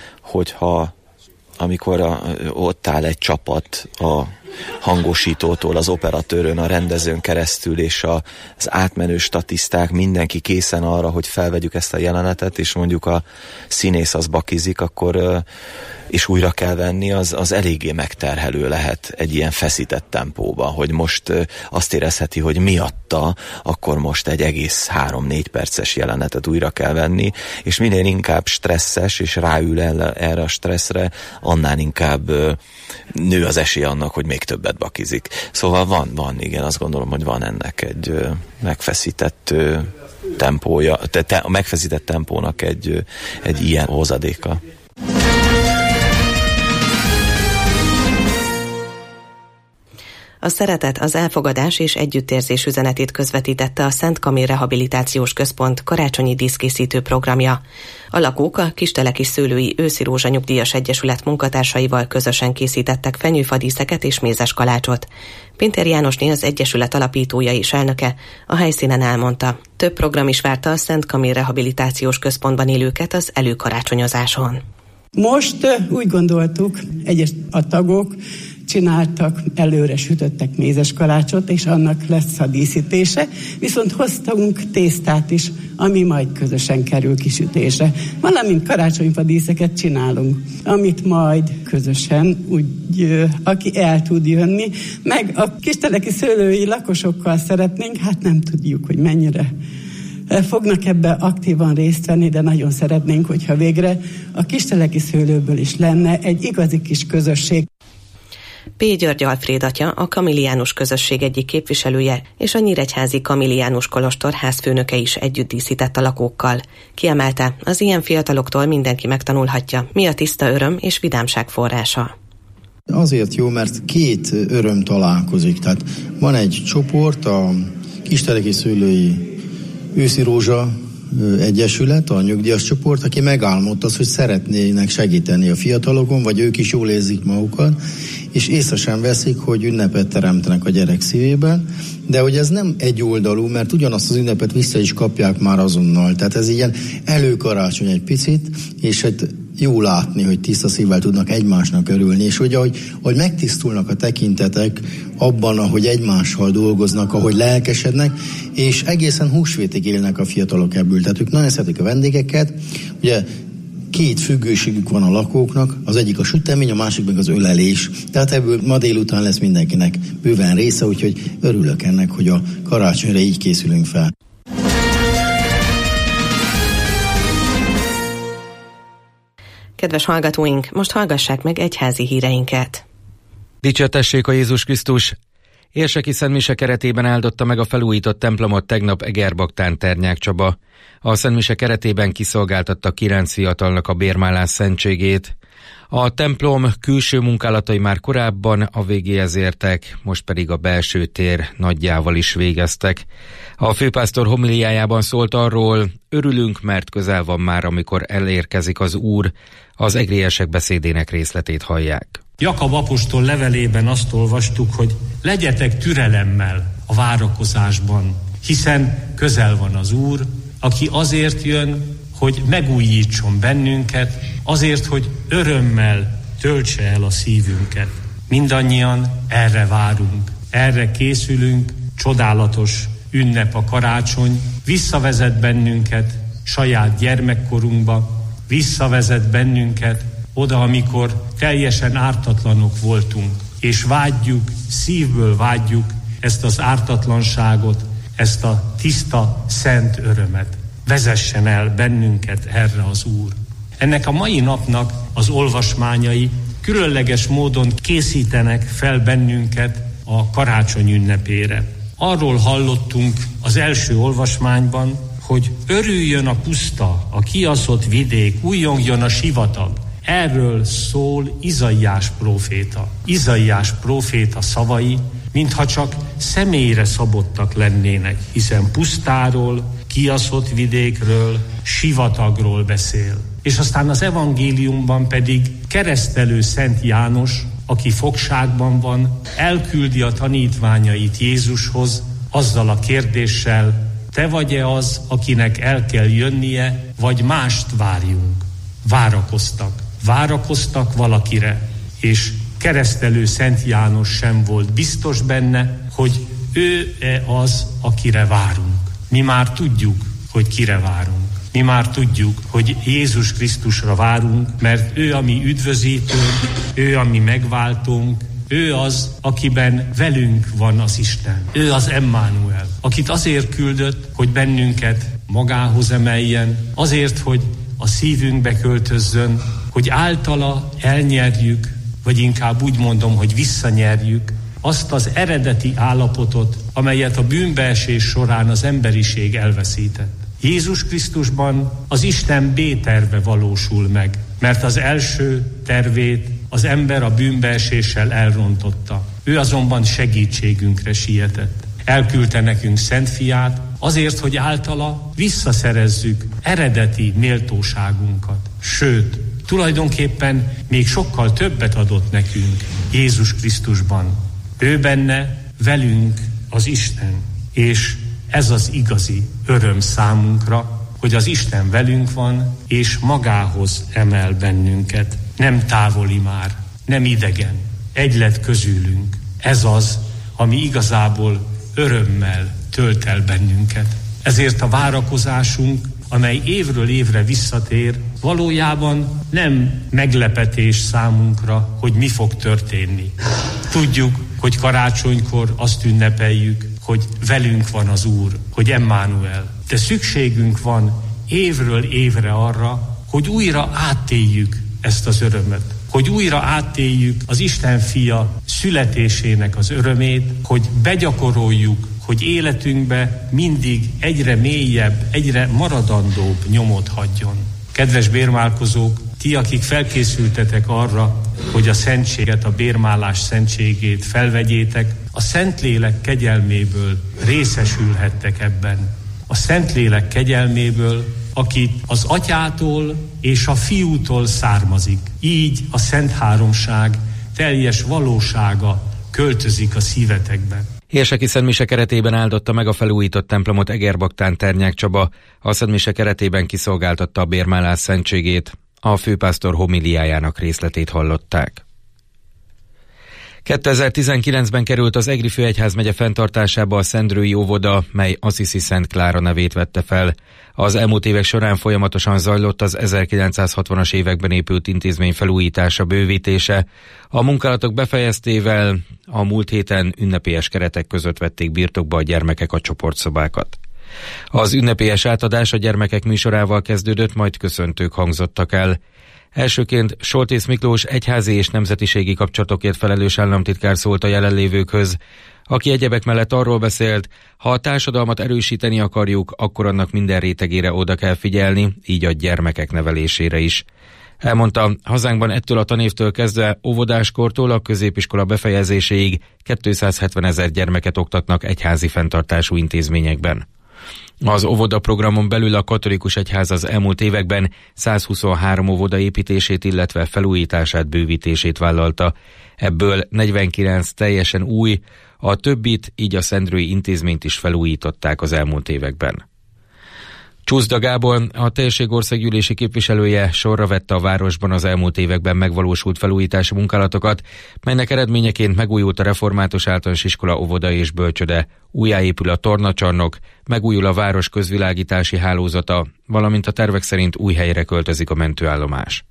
amikor ott áll egy csapat a hangosítótól, az operatőrön, a rendezőn keresztül, és az átmenő statiszták, mindenki készen arra, hogy felvegyük ezt a jelenetet, és mondjuk a színész az bakizik, akkor és újra kell venni, az eléggé megterhelő lehet egy ilyen feszített tempóban, hogy most azt érezheti, hogy miatta akkor most egy egész 3-4 perces jelenetet újra kell venni, és minél inkább stresszes, és ráül erre a stresszre, annál inkább nő az esély annak, hogy még többet bakizik. Szóval van, igen, azt gondolom, hogy van ennek egy megfeszített tempója, a megfeszített tempónak egy ilyen hozadéka. A szeretet, az elfogadás és együttérzés üzenetét közvetítette a Szent Kamil Rehabilitációs Központ karácsonyi díszkészítő programja. A lakók a Kisteleki Szőlői Őszi Rózsa Nyugdíjas Egyesület munkatársaival közösen készítettek fenyőfadíszeket és mézes kalácsot. Pintér Jánosné, az Egyesület alapítója és elnöke, a helyszínen elmondta. Több program is várta a Szent Kamil Rehabilitációs Központban élőket az előkarácsonyozáson. Most úgy gondoltuk, a tagok csináltak, előre sütöttek mézes kalácsot, és annak lesz a díszítése, viszont hoztunk tésztát is, ami majd közösen kerül kisütésre. Valamint karácsonyfa díszeket csinálunk, amit majd közösen, aki el tud jönni, meg a kisteleki szőlői lakosokkal szeretnénk, hát nem tudjuk, hogy mennyire fognak ebbe aktívan részt venni, de nagyon szeretnénk, hogyha végre a kisteleki szőlőből is lenne egy igazi kis közösség. P. György Alfréd atya, a Kamiliánus közösség egyik képviselője, és a Nyíregyházi Kamiliánus kolostor házfőnöke is együtt díszített a lakókkal. Kiemelte, az ilyen fiataloktól mindenki megtanulhatja, mi a tiszta öröm és vidámság forrása. Azért jó, mert két öröm találkozik. Tehát van egy csoport, a Kisteleki Szőlői Őszi Rózsa Egyesület, a nyugdíjas csoport, aki megálmodta azt, hogy szeretnének segíteni a fiatalokon, vagy ők is jól érzik magukat, és észre sem veszik, hogy ünnepet teremtenek a gyerek szívében, de hogy ez nem egyoldalú, mert ugyanazt az ünnepet vissza is kapják már azonnal. Tehát ez ilyen előkarácsony egy picit, és hát jó látni, hogy tiszta szívvel tudnak egymásnak örülni, és hogy ahogy megtisztulnak a tekintetek abban, ahogy egymással dolgoznak, ahogy lelkesednek, és egészen húsvétig élnek a fiatalok ebből. Tehát ők nagyon szeretik a vendégeket, ugye két függőségük van a lakóknak, az egyik a sütemény, a másik meg az ölelés. Tehát ebből ma délután lesz mindenkinek bőven része, úgyhogy örülök ennek, hogy a karácsonyra így készülünk fel. Kedves hallgatóink, most hallgassák meg egyházi híreinket. Dicsértessék a Jézus Krisztus! Érseki szentmise keretében áldotta meg a felújított templomot tegnap Egerbaktán Ternyák Csaba. A szentmise keretében kiszolgáltatta 9 fiatalnak a bérmálás szentségét. A templom külső munkálatai már korábban a végéhez értek, most pedig a belső tér nagyjával is végeztek. A főpásztor homiliájában szólt arról, örülünk, mert közel van már, amikor elérkezik az Úr. Az egriesek beszédének részletét hallják. Jakab apostol levelében azt olvastuk, hogy legyetek türelemmel a várakozásban, hiszen közel van az Úr, aki azért jön, hogy megújítson bennünket, azért, hogy örömmel töltse el a szívünket. Mindannyian erre várunk, erre készülünk, csodálatos ünnep a karácsony, visszavezet bennünket saját gyermekkorunkba, visszavezet bennünket oda, amikor teljesen ártatlanok voltunk, és vágyjuk, szívből vágyjuk ezt az ártatlanságot, ezt a tiszta, szent örömet. Vezessen el bennünket erre az Úr. Ennek a mai napnak az olvasmányai különleges módon készítenek fel bennünket a karácsony ünnepére. Arról hallottunk az első olvasmányban, hogy örüljön a puszta, a kiaszott vidék, újjongjon a sivatag. Erről szól Izaiás próféta. Izaiás próféta szavai, mintha csak személyre szabottak lennének, hiszen pusztáról, kiaszott vidékről, sivatagról beszél. És aztán az evangéliumban pedig keresztelő Szent János, aki fogságban van, elküldi a tanítványait Jézushoz azzal a kérdéssel, te vagy-e az, akinek el kell jönnie, vagy mást várjunk? Várakoztak valakire, és keresztelő Szent János sem volt biztos benne, hogy ő-e az, akire várunk. Mi már tudjuk, hogy kire várunk. Mi már tudjuk, hogy Jézus Krisztusra várunk, mert ő a mi üdvözítőnk, ő a mi megváltónk, ő az, akiben velünk van az Isten. Ő az Emmanuel, akit azért küldött, hogy bennünket magához emeljen, azért, hogy a szívünkbe költözzön, hogy általa elnyerjük, vagy inkább úgy mondom, hogy visszanyerjük azt az eredeti állapotot, amelyet a bűnbeesés során az emberiség elveszített. Jézus Krisztusban az Isten B-terve valósul meg, mert az első tervét az ember a bűnbeeséssel elrontotta. Ő azonban segítségünkre sietett. Elküldte nekünk Szent Fiát, azért, hogy általa visszaszerezzük eredeti méltóságunkat. Sőt, tulajdonképpen még sokkal többet adott nekünk Jézus Krisztusban. Ő benne, velünk az Isten, és ez az igazi öröm számunkra, hogy az Isten velünk van, és magához emel bennünket. Nem távoli már, nem idegen, egy lett közülünk. Ez az, ami igazából örömmel tölt el bennünket. Ezért a várakozásunk, amely évről évre visszatér, valójában nem meglepetés számunkra, hogy mi fog történni. Tudjuk, hogy karácsonykor azt ünnepeljük, hogy velünk van az Úr, hogy Emmanuel. De szükségünk van évről évre arra, hogy újra átéljük ezt az örömet. Hogy újra átéljük az Isten fia születésének az örömét, hogy begyakoroljuk, hogy életünkbe mindig egyre mélyebb, egyre maradandóbb nyomot hagyjon. Kedves bérmálkozók, ti, akik felkészültetek arra, hogy a szentséget, a bérmálás szentségét felvegyétek, a Szentlélek kegyelméből részesülhettek ebben. A Szentlélek kegyelméből, aki az Atyától és a Fiútól származik. Így a Szent Háromság teljes valósága költözik a szívetekbe. Érseki szentmise keretében áldotta meg a felújított templomot Egerbaktán Ternyák Csaba, a szentmise keretében kiszolgáltatta a bérmálás szentségét. A főpásztor homiliájának részletét hallották. 2019-ben került az Egri főegyházmegye fenntartásába a Szendrői óvoda, mely Assisi Szent Klára nevét vette fel. Az elmúlt évek során folyamatosan zajlott az 1960-as években épült intézmény felújítása, bővítése. A munkálatok befejeztével a múlt héten ünnepélyes keretek között vették birtokba a gyermekek a csoportszobákat. Az ünnepélyes átadás a gyermekek műsorával kezdődött, majd köszöntők hangzottak el. Elsőként Soltész Miklós egyházi és nemzetiségi kapcsolatokért felelős államtitkár szólt a jelenlévőkhöz. aki egyebek mellett arról beszélt, ha a társadalmat erősíteni akarjuk, akkor annak minden rétegére oda kell figyelni, így a gyermekek nevelésére is. Elmondta, hazánkban ettől a tanévtől kezdve óvodáskortól a középiskola befejezéséig 270 000 gyermeket oktatnak egyházi fenntartású intézményekben. Az óvodaprogramon belül a katolikus egyház az elmúlt években 123 óvoda építését, illetve felújítását, bővítését vállalta. Ebből 49 teljesen új, a többit, így a Szendrői intézményt is felújították az elmúlt években. Csuszda Gábor, a térség országgyűlési képviselője sorra vette a városban az elmúlt években megvalósult felújítási munkálatokat, melynek eredményeként megújult a református általános iskola, óvoda és bölcsöde, újjáépül a tornacsarnok, megújul a város közvilágítási hálózata, valamint a tervek szerint új helyre költözik a mentőállomás.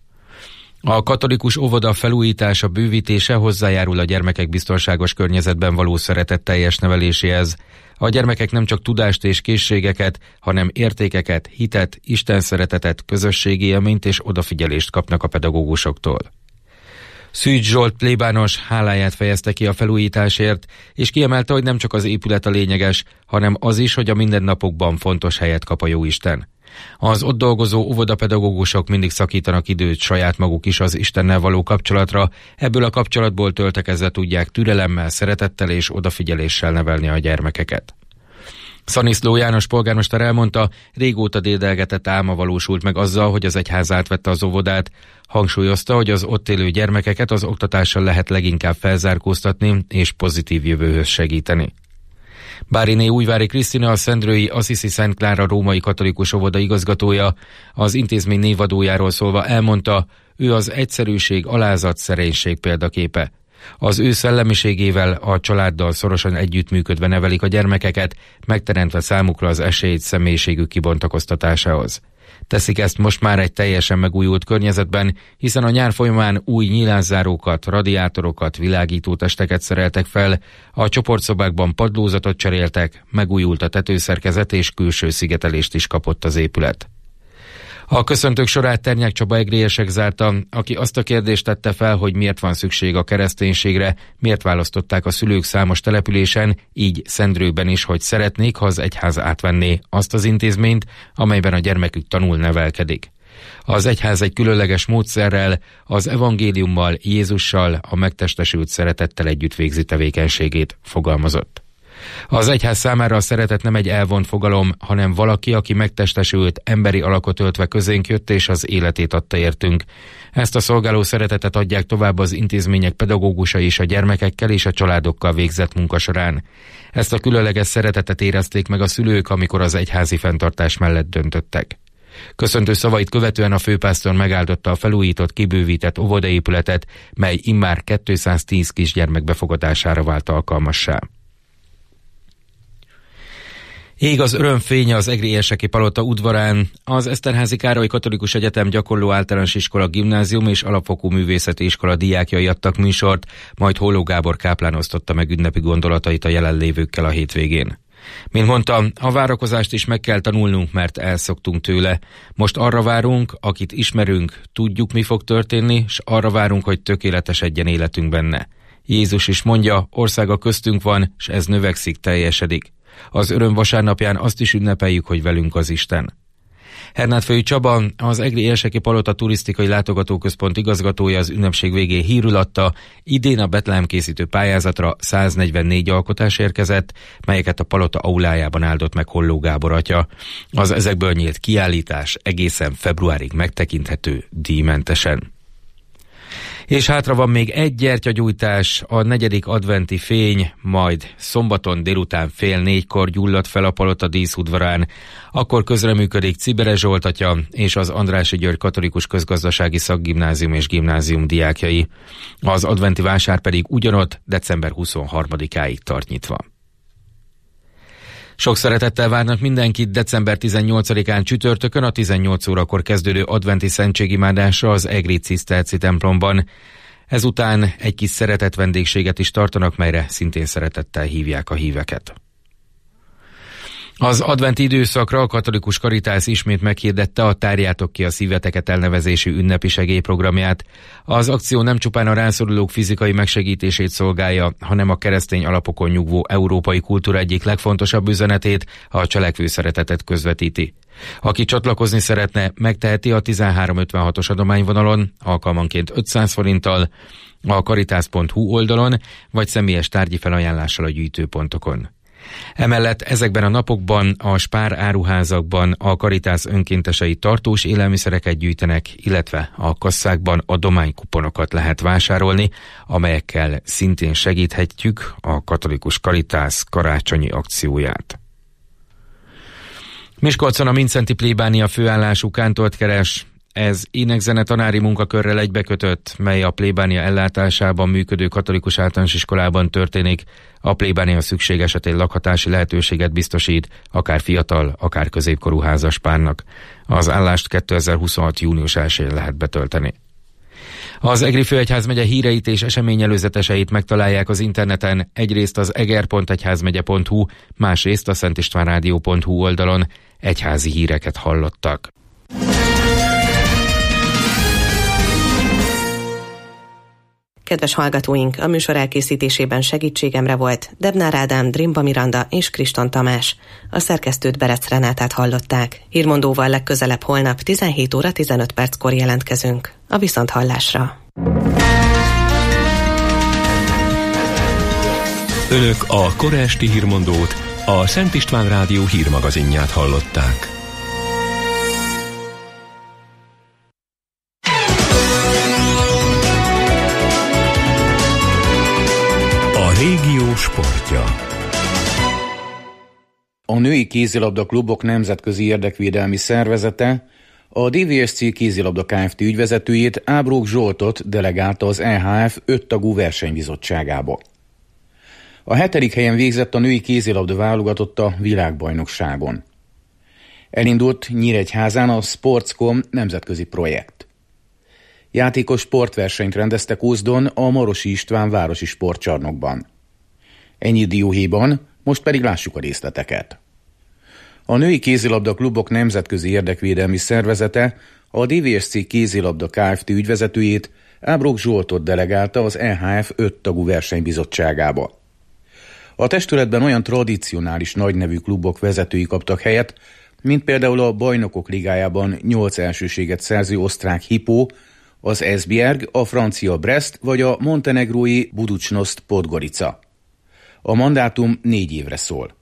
A katolikus óvoda felújítása, bővítése hozzájárul a gyermekek biztonságos környezetben való szeretetteljes neveléséhez. A gyermekek nem csak tudást és készségeket, hanem értékeket, hitet, Isten szeretetet, közösségi élményt és odafigyelést kapnak a pedagógusoktól. Szűcs Zsolt plébános háláját fejezte ki a felújításért, és kiemelte, hogy nem csak az épület a lényeges, hanem az is, hogy a mindennapokban fontos helyet kap a Jóisten. Az ott dolgozó óvodapedagógusok mindig szakítanak időt saját maguk is az Istennel való kapcsolatra, ebből a kapcsolatból töltekezve tudják türelemmel, szeretettel és odafigyeléssel nevelni a gyermekeket. Szaniszló János polgármester elmondta, régóta dédelgetett álma valósult meg azzal, hogy az egyház átvette az óvodát. Hangsúlyozta, hogy az ott élő gyermekeket az oktatással lehet leginkább felzárkóztatni és pozitív jövőhöz segíteni. Báriné Újvári Krisztina, a Szendrői Assisi Szent Klára római katolikus óvoda igazgatója, az intézmény névadójáról szólva elmondta, ő az egyszerűség, alázat, szerénység példaképe. Az ő szellemiségével, a családdal szorosan együttműködve nevelik a gyermekeket, megteremtve számukra az esélyt személyiségük kibontakoztatásához. Teszik ezt most már egy teljesen megújult környezetben, hiszen a nyár folyamán új nyílászárókat, radiátorokat, világítótesteket szereltek fel, a csoportszobákban padlózatot cseréltek, megújult a tetőszerkezet és külső szigetelést is kapott az épület. A köszöntők sorát Ternyák Csaba egrélyesek zárta, aki azt a kérdést tette fel, hogy miért van szükség a kereszténységre, miért választották a szülők számos településen, így Szendrőben is, hogy szeretnék, ha az egyház átvenné azt az intézményt, amelyben a gyermekük tanul, nevelkedik. Az egyház egy különleges módszerrel, az evangéliummal, Jézussal, a megtestesült szeretettel együtt végzi tevékenységét, fogalmazott. Az egyház számára a szeretet nem egy elvont fogalom, hanem valaki, aki megtestesült, emberi alakot öltve közénk jött és az életét adta értünk. Ezt a szolgáló szeretetet adják tovább az intézmények pedagógusai is a gyermekekkel és a családokkal végzett munka során. Ezt a különleges szeretetet érezték meg a szülők, amikor az egyházi fenntartás mellett döntöttek. Köszöntő szavait követően a főpásztor megáldotta a felújított, kibővített óvodaépületet, mely immár 210 kisgyermek befogadására vált alkalmassá. Ég az örömfénye az Egri-érseki palota udvarán. Az Eszterházy Károly Katolikus Egyetem Gyakorló Általános Iskola Gimnázium és Alapfokú Művészeti Iskola diákjai adtak műsort, majd Holló Gábor káplán osztotta meg ünnepi gondolatait a jelenlévőkkel a hétvégén. Mint mondtam, a várakozást is meg kell tanulnunk, mert elszoktunk tőle. Most arra várunk, akit ismerünk, tudjuk, mi fog történni, s arra várunk, hogy tökéletesedjen életünk benne. Jézus is mondja, országa köztünk van, s ez növekszik, teljesedik. Az öröm vasárnapján azt is ünnepeljük, hogy velünk az Isten. Hernád Csaba, az Egri-érseki palota turisztikai látogatóközpont igazgatója az ünnepség végén hírül adta, idén a Betlehem készítő pályázatra 144 alkotás érkezett, melyeket a palota aulájában áldott meg Holló Gábor atya. Az ezekből nyílt kiállítás egészen februárig megtekinthető díjmentesen. És hátra van még egy gyertyagyújtás, a 4. adventi fény, majd szombaton délután 3:30 gyullad fel a palota díszudvarán. Akkor közreműködik Cibere Zsolt atya és az Andrássy György Katolikus Közgazdasági Szakgimnázium és Gimnázium diákjai. Az adventi vásár pedig ugyanott december 23-áig tart nyitva. Sok szeretettel várnak mindenkit december 18-án csütörtökön a 18 órakor kezdődő adventi szentségimádásra az Egri Ciszterci templomban. Ezután egy kis szeretett vendégséget is tartanak, melyre szintén szeretettel hívják a híveket. Az adventi időszakra a Katolikus Caritas ismét meghirdette a Tárjátok ki a szíveteket elnevezésű ünnepi segélyprogramját. Az akció nem csupán a rászorulók fizikai megsegítését szolgálja, hanem a keresztény alapokon nyugvó európai kultúra egyik legfontosabb üzenetét, a cselekvő szeretetet közvetíti. Aki csatlakozni szeretne, megteheti a 1356-os adományvonalon, alkalmanként 500 forinttal, a caritas.hu oldalon, vagy személyes tárgyi felajánlással a gyűjtőpontokon. Emellett ezekben a napokban a Spár áruházakban a Caritas önkéntesei tartós élelmiszereket gyűjtenek, illetve a kasszákban adománykuponokat lehet vásárolni, amelyekkel szintén segíthetjük a Katolikus Caritas karácsonyi akcióját. Miskolcon a Mindszenty plébánia főállású kántort keres. Ez ének-zene tanári munkakörrel egybekötött, mely a plébánia ellátásában működő katolikus általános iskolában történik. A plébánia szükség esetén lakhatási lehetőséget biztosít, akár fiatal, akár középkorú házaspárnak. Az állást 2026. június 1-én lehet betölteni. Az Egri főegyházmegye híreit és eseményelőzeteseit megtalálják az interneten, egyrészt az eger.egyházmegye.hu, másrészt a szentistvánrádió.hu oldalon. Egyházi híreket hallottak. Kedves hallgatóink, a műsor elkészítésében segítségemre volt Debnár Ádám, Drimba Miranda és Kriston Tamás. A szerkesztőt Berec Renátát hallották. Hírmondóval legközelebb holnap 17 óra 15 perckor jelentkezünk. A viszonthallásra. Önök a kora esti hírmondót, a Szent István Rádió hírmagazinját hallották. Régió sportja. A Női Kézilabda Klubok Nemzetközi Érdekvédelmi Szervezete a DVSC Kézilabda Kft. Ügyvezetőjét, Ábrók Zsoltot delegálta az EHF 5 tagú versenybizottságába. A 7. helyen végzett a női kézilabda válogatott a világbajnokságon. Elindult Nyíregyházán a Sportscom nemzetközi projekt. Játékos sportversenyt rendeztek Ózdon a Marosi István városi sportcsarnokban. Ennyi dióhéjban, most pedig lássuk a részleteket. A Női Kézilabda Klubok Nemzetközi Érdekvédelmi Szervezete a DVSC Kézilabda Kft. Ügyvezetőjét, Ábrók Zsoltot delegálta az EHF 5 tagú versenybizottságába. A testületben olyan tradicionális nagynevű klubok vezetői kaptak helyet, mint például a Bajnokok Ligájában 8 elsőséget szerző osztrák Hipo, az Esbjerg, a francia Brest vagy a montenegrói Budućnost Podgorica. A mandátum 4 évre szól.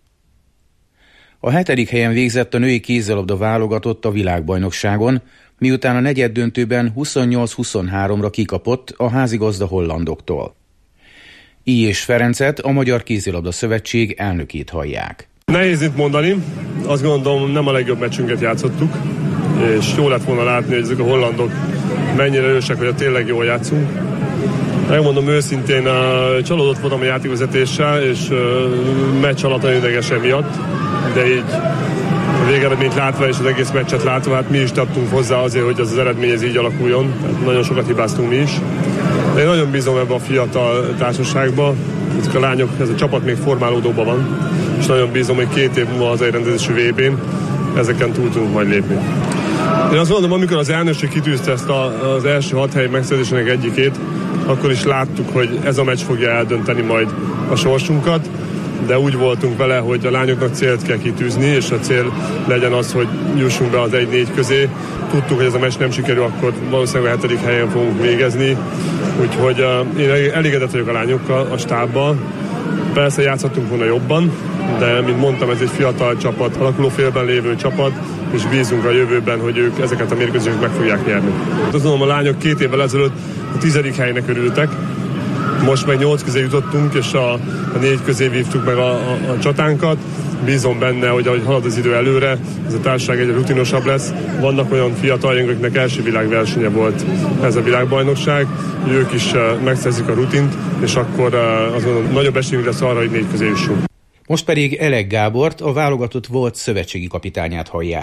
A 7. helyen végzett a női kézilabda válogatott a világbajnokságon, miután a negyeddöntőben 28-23-ra kikapott a házigazda hollandoktól. I. Ferencet, a Magyar Kézilabda Szövetség elnökét hallják. Nehéz itt mondani, azt gondolom nem a legjobb meccsünket játszottuk, és jó lett volna látni, hogy ezek a hollandok mennyire erősek, hogy tényleg jól játszunk. Megmondom őszintén, csalódott voltam a játékvezetéssel, és meccs alatt nagyon idegesen miatt, de így a végeredményt látva és az egész meccset látva, hát mi is tettünk hozzá azért, hogy az eredmény ez így alakuljon. Tehát nagyon sokat hibáztunk mi is. De én nagyon bízom ebben a fiatal társaságban. Ezek a lányok, ez a csapat még formálódóban van, és nagyon bízom, hogy 2 év múlva a hazai rendezésű VB-n ezeken túl tudunk majd lépni. Én azt mondom, amikor az elnökség kitűzte ezt az első 6 hely megszerzésének egyikét, akkor is láttuk, hogy ez a meccs fogja eldönteni majd a sorsunkat, de úgy voltunk vele, hogy a lányoknak célt kell kitűzni, és a cél legyen az, hogy jussunk be az 1-4 közé. Tudtuk, hogy ez a meccs nem sikerül, akkor valószínűleg a 7. helyen fogunk végezni, úgyhogy én elégedett vagyok a lányokkal, a stábbal. Persze játszhattunk volna jobban, de mint mondtam, ez egy fiatal csapat, alakuló félben lévő csapat, és bízunk a jövőben, hogy ők ezeket a mérkőzéseket meg fogják nyerni. Azt mondom, a lányok 2 évvel ezelőtt a 10. helynek örültek, most meg 8 közé jutottunk, és a 4 közé vívtuk meg a csatánkat. Bízom benne, hogy ahogy halad az idő előre, ez a társaság egyre rutinosabb lesz. Vannak olyan fiataljaink, akiknek első világversenye volt ez a világbajnokság, hogy ők is megszerzik a rutint, és akkor azt mondom, nagyobb esélyünk lesz arra, hogy 4 közé jussunk. Most pedig Elek Gábort, a válogatott volt szövetségi kapitányát hallják.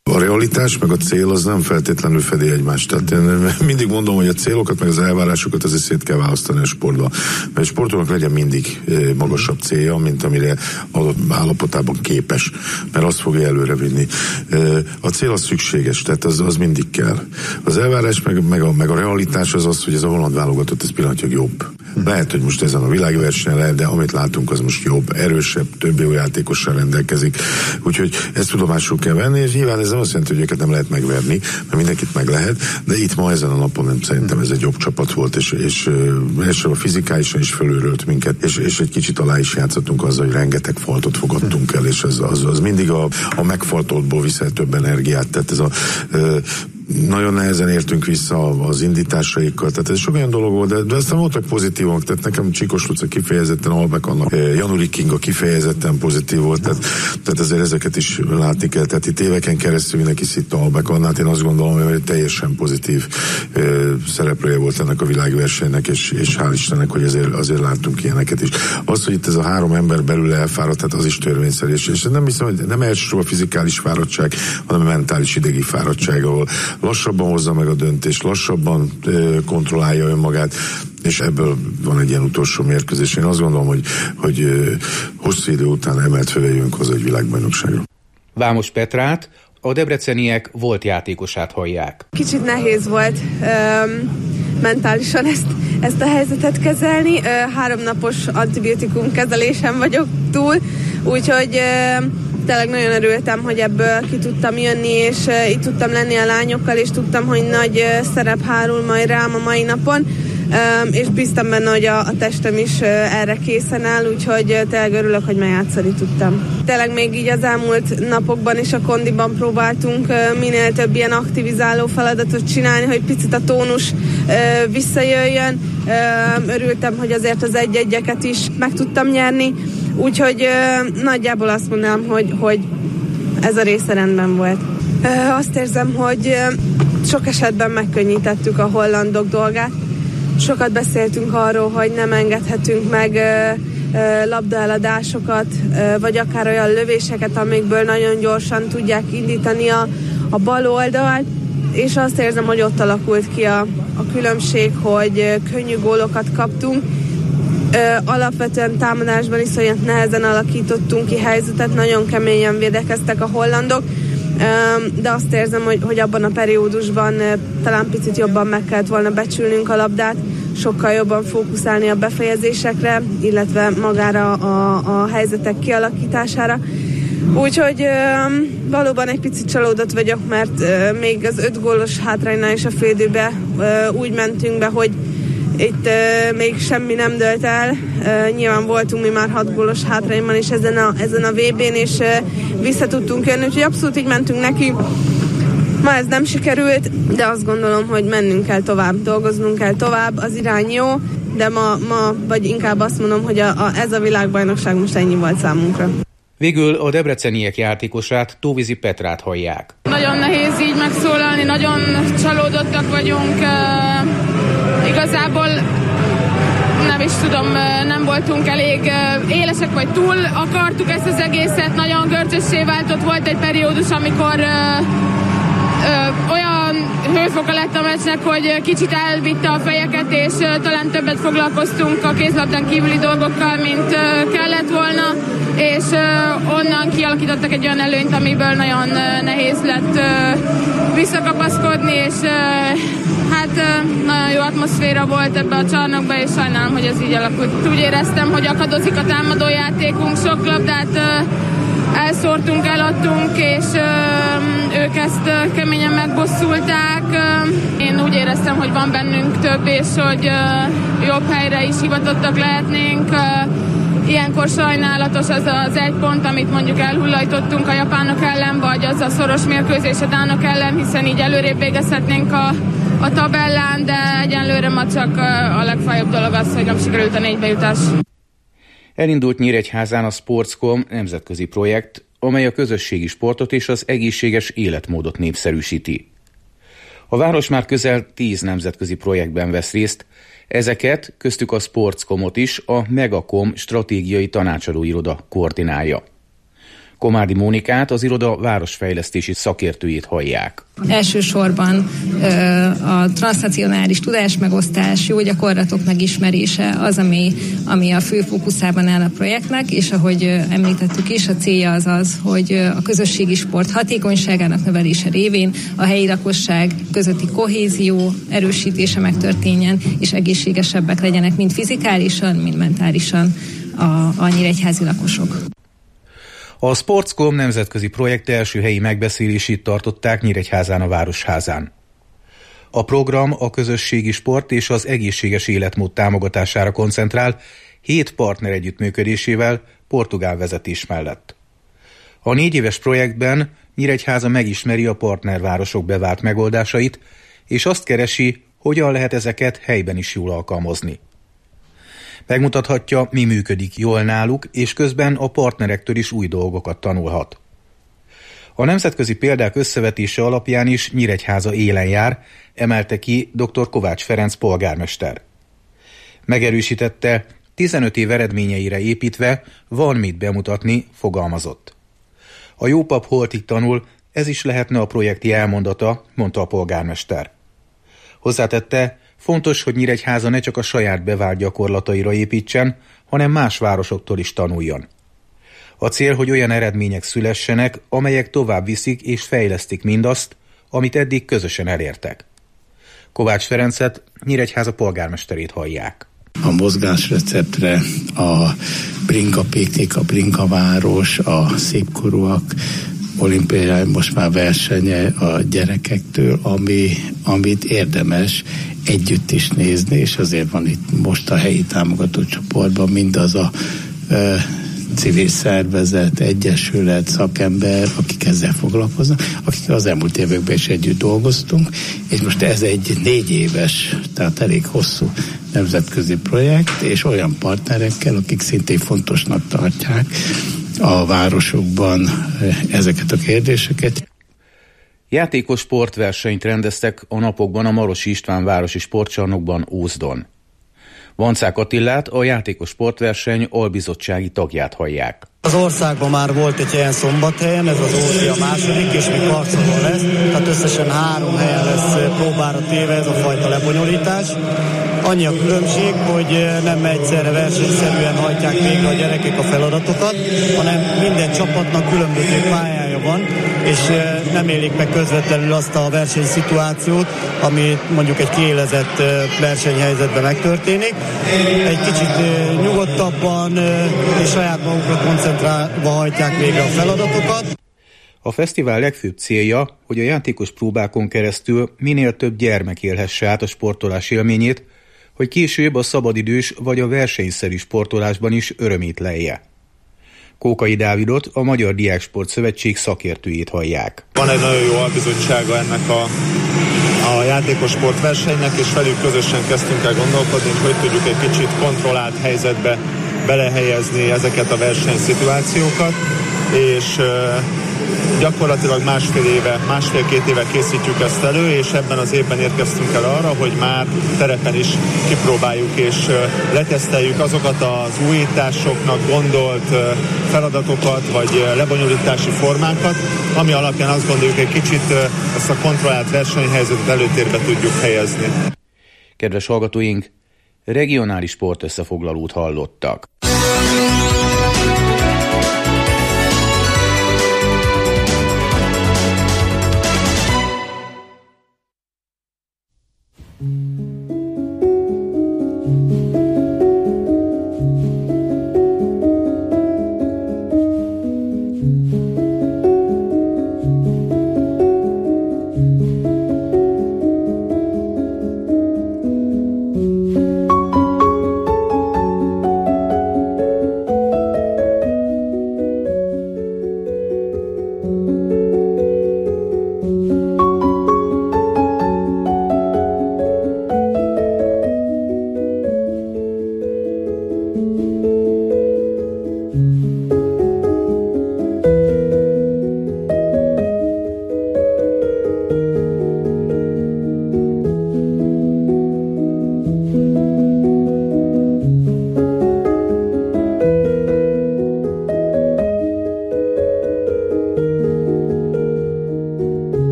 A realitás meg a cél az nem feltétlenül fedi egymást. Tehát én mindig mondom, hogy a célokat meg az elvárásokat azért szét kell választani a sportba. Mert a sportolónak legyen mindig magasabb célja, mint amire állapotában képes. Mert azt fogja előre vinni. A cél az szükséges, tehát az mindig kell. Az elvárás meg a realitás az, hogy ez a holland válogatott, ez pillanatnyilag jobb. Lehet, hogy most ezen a világversenyen lehet, de amit látunk, az most jobb, erősebb, több jó játékossal rendelkezik. Úgyhogy ezt tudomásul kell venni, és nyilván ez nem azt jelenti, hogy őket nem lehet megverni, mert mindenkit meg lehet, de itt ma ezen a napon nem szerintem ez egy jobb csapat volt, és a fizikálisan is fölőrölt minket, és egy kicsit alá is játszottunk azzal, hogy rengeteg faltot fogadtunk el, és az mindig a megfaltoltból viszel több energiát, tehát ez nagyon nehezen értünk vissza az indításaikkal, tehát ez sok olyan dolog volt, de aztán voltak pozitívak, tehát nekem Csikos Luca kifejezetten, Albek annak, Januri Kinga kifejezetten pozitív volt, tehát azért ezeket is látni kell, tehát itt éveken keresztül mindenki szitta Albek Annát, én azt gondolom, hogy teljesen pozitív szereplője volt ennek a világversenynek, és hál' Istennek, hogy azért láttunk ilyeneket is. Az, hogy itt ez a 3 ember belül elfáradt, tehát az is törvényszerű, és nem hiszem, hogy nem elsősorban fizikális fáradtság, hanem mentális idegi fáradtság, ahol lassabban hozza meg a döntést, lassabban kontrollálja önmagát, és ebből van egy ilyen utolsó mérkőzés. Én azt gondolom, hogy hosszú idő után emelt föl jönk hozzá egy világbajnokságra. Vámos Petrát, a debreceniek volt játékosát hallják. Kicsit nehéz volt mentálisan ezt a helyzetet kezelni. 3 napos antibiotikum kezelésen vagyok túl, úgyhogy tényleg nagyon örültem, hogy ebből ki tudtam jönni, és itt tudtam lenni a lányokkal, és tudtam, hogy nagy szerep hárul majd rám a mai napon, és bíztam benne, hogy a testem is erre készen áll, úgyhogy tényleg örülök, hogy megjátszani tudtam. Tényleg még így az elmúlt napokban és a kondiban próbáltunk minél több ilyen aktivizáló feladatot csinálni, hogy picit a tónus visszajöjjön. Örültem, hogy azért az 1-1-eket is meg tudtam nyerni, úgyhogy nagyjából azt mondanám, hogy ez a része rendben volt. Azt érzem, hogy sok esetben megkönnyítettük a hollandok dolgát. Sokat beszéltünk arról, hogy nem engedhetünk meg labdaeladásokat, vagy akár olyan lövéseket, amikből nagyon gyorsan tudják indítani a bal oldalt, és azt érzem, hogy ott alakult ki a különbség, hogy könnyű gólokat kaptunk. Alapvetően támadásban iszonyat nehezen alakítottunk ki helyzetet, nagyon keményen védekeztek a hollandok, de azt érzem, hogy abban a periódusban talán picit jobban meg kellett volna becsülnünk a labdát, sokkal jobban fókuszálni a befejezésekre, illetve magára a helyzetek kialakítására. Úgyhogy valóban egy picit csalódott vagyok, mert még az 5 gólos hátránynál és a félidőbe úgy mentünk be, hogy itt még semmi nem dőlt el. Nyilván voltunk mi már 6 gólos hátrányban is ezen a VB-n, és vissza tudtunk jönni, úgyhogy abszolút így mentünk neki. Ma ez nem sikerült, de azt gondolom, hogy mennünk kell tovább, dolgoznunk kell tovább, az irány jó, de ma vagy inkább azt mondom, hogy ez a világbajnokság most ennyi volt számunkra. Végül a debreceniek játékosát, Tóvizi Petrát hallják. Nagyon nehéz így megszólalni, nagyon csalódottak vagyunk. Igazából nem is tudom, nem voltunk elég élesek, vagy túl akartuk ezt az egészet, nagyon görcsössé váltott. Volt egy periódus, amikor olyan hőfoka lett a meccsnek, hogy kicsit elvitte a fejeket, és talán többet foglalkoztunk a kézlabdán kívüli dolgokkal, mint kellett volna, és onnan kialakítottak egy olyan előnyt, amiből nagyon nehéz lett visszakapaszkodni, és hát nagyon jó atmoszféra volt ebbe a csarnokba, és sajnálom, hogy ez így alakult. Úgy éreztem, hogy akadozik a támadójátékunk, sok labdát elszórtunk, eladtunk, és ők ezt keményen megbosszulták. Én úgy éreztem, hogy van bennünk több, és hogy jobb helyre is hivatottak lehetnénk. Ilyenkor sajnálatos az az 1 pont, amit mondjuk elhullajtottunk a japánok ellen, vagy az a szoros mérkőzés a dánok ellen, hiszen így előrébb végezhetnénk a tabellán, de egyenlőre ma csak a legfájóbb dolog az, hogy nem sikerült a 4 bejutás. Elindult Nyíregyházán a Sportscom nemzetközi projekt, amely a közösségi sportot és az egészséges életmódot népszerűsíti. A város már közel 10 nemzetközi projektben vesz részt, ezeket, köztük a Sportscomot is a Megacom stratégiai tanácsadóiroda koordinálja. Komádi Mónikát, az iroda városfejlesztési szakértőjét hallják. Elsősorban a transznacionális tudásmegosztás, jó gyakorlatok megismerése az, ami a fő fókuszában áll a projektnek, és ahogy említettük is, a célja az, hogy a közösségi sport hatékonyságának növelése révén a helyi lakosság közötti kohézió erősítése megtörténjen, és egészségesebbek legyenek mind fizikálisan, mind mentálisan a nyíregyházi lakosok. A Sportscom nemzetközi projekt első helyi megbeszélését tartották Nyíregyházán a Városházán. A program a közösségi sport és az egészséges életmód támogatására koncentrál, 7 partner együttműködésével, portugál vezetés mellett. A 4 éves projektben Nyíregyháza megismeri a partnervárosok bevált megoldásait, és azt keresi, hogyan lehet ezeket helyben is jól alkalmazni. Megmutathatja, mi működik jól náluk, és közben a partnerektől is új dolgokat tanulhat. A nemzetközi példák összevetése alapján is Nyíregyháza élen jár, emelte ki dr. Kovács Ferenc polgármester. Megerősítette, 15 év eredményeire építve van mit bemutatni, fogalmazott. A jó pap holtig tanul, ez is lehetne a projekti elmondata, mondta a polgármester. Hozzátette, fontos, hogy Nyíregyháza ne csak a saját bevált gyakorlataira építsen, hanem más városoktól is tanuljon. A cél, hogy olyan eredmények szülessenek, amelyek tovább viszik és fejlesztik mindazt, amit eddig közösen elértek. Kovács Ferencet, Nyíregyháza polgármesterét hallják. A mozgásreceptre, a bringa piknik, a bringa város, a szépkorúak olimpiai most már versenye a gyerekektől, amit érdemes együtt is nézni, és azért van itt most a helyi támogatócsoportban mindaz a civil szervezet, egyesület, szakember, akik ezzel foglalkoznak, akik az elmúlt években is együtt dolgoztunk, és most ez egy 4 éves, tehát elég hosszú nemzetközi projekt, és olyan partnerekkel, akik szintén fontosnak tartják a városokban ezeket a kérdéseket. Játékos sportversenyt rendeztek a napokban a Marosi István városi sportcsarnokban Ózdon. Vancák Attilát, a játékos sportverseny albizottsági tagját hallják. Az országban már volt egy ilyen Szombathelyen, ez az Ózdi a második, és még Karcagon lesz, tehát összesen 3 helyen lesz próbára téve ez a fajta lebonyolítás. Annyi a különbség, hogy nem egyszerre versenyszerűen hajtják végre a gyerekek a feladatokat, hanem minden csapatnak különböző pályája van, és nem élik meg közvetlenül azt a versenyszituációt, ami mondjuk egy kiélezett versenyhelyzetben megtörténik. Egy kicsit nyugodtabban és saját magukra koncentrálva hajtják végre a feladatokat. A fesztivál legfőbb célja, hogy a játékos próbákon keresztül minél több gyermek élhesse át a sportolás élményét, hogy később a szabadidős vagy a versenyszerű sportolásban is örömét lelje. Kókai Dávidot, a Magyar Diáksport Szövetség szakértőjét hallják. Van egy nagyon jó albizottsága ennek a játékos sportversenynek, és velük közösen kezdtünk el gondolkodni, hogy tudjuk egy kicsit kontrollált helyzetbe belehelyezni ezeket a versenyszituációkat, és gyakorlatilag másfél-két éve készítjük ezt elő, és ebben az évben érkeztünk el arra, hogy már terepen is kipróbáljuk és leteszteljük azokat az újításoknak gondolt feladatokat, vagy lebonyolítási formákat, ami alapján azt gondoljuk, egy kicsit ezt a kontrollált versenyhelyzetet előtérbe tudjuk helyezni. Kedves hallgatóink, regionális sportösszefoglalót hallottak.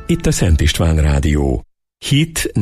Itt a Szent István Rádió. Hit,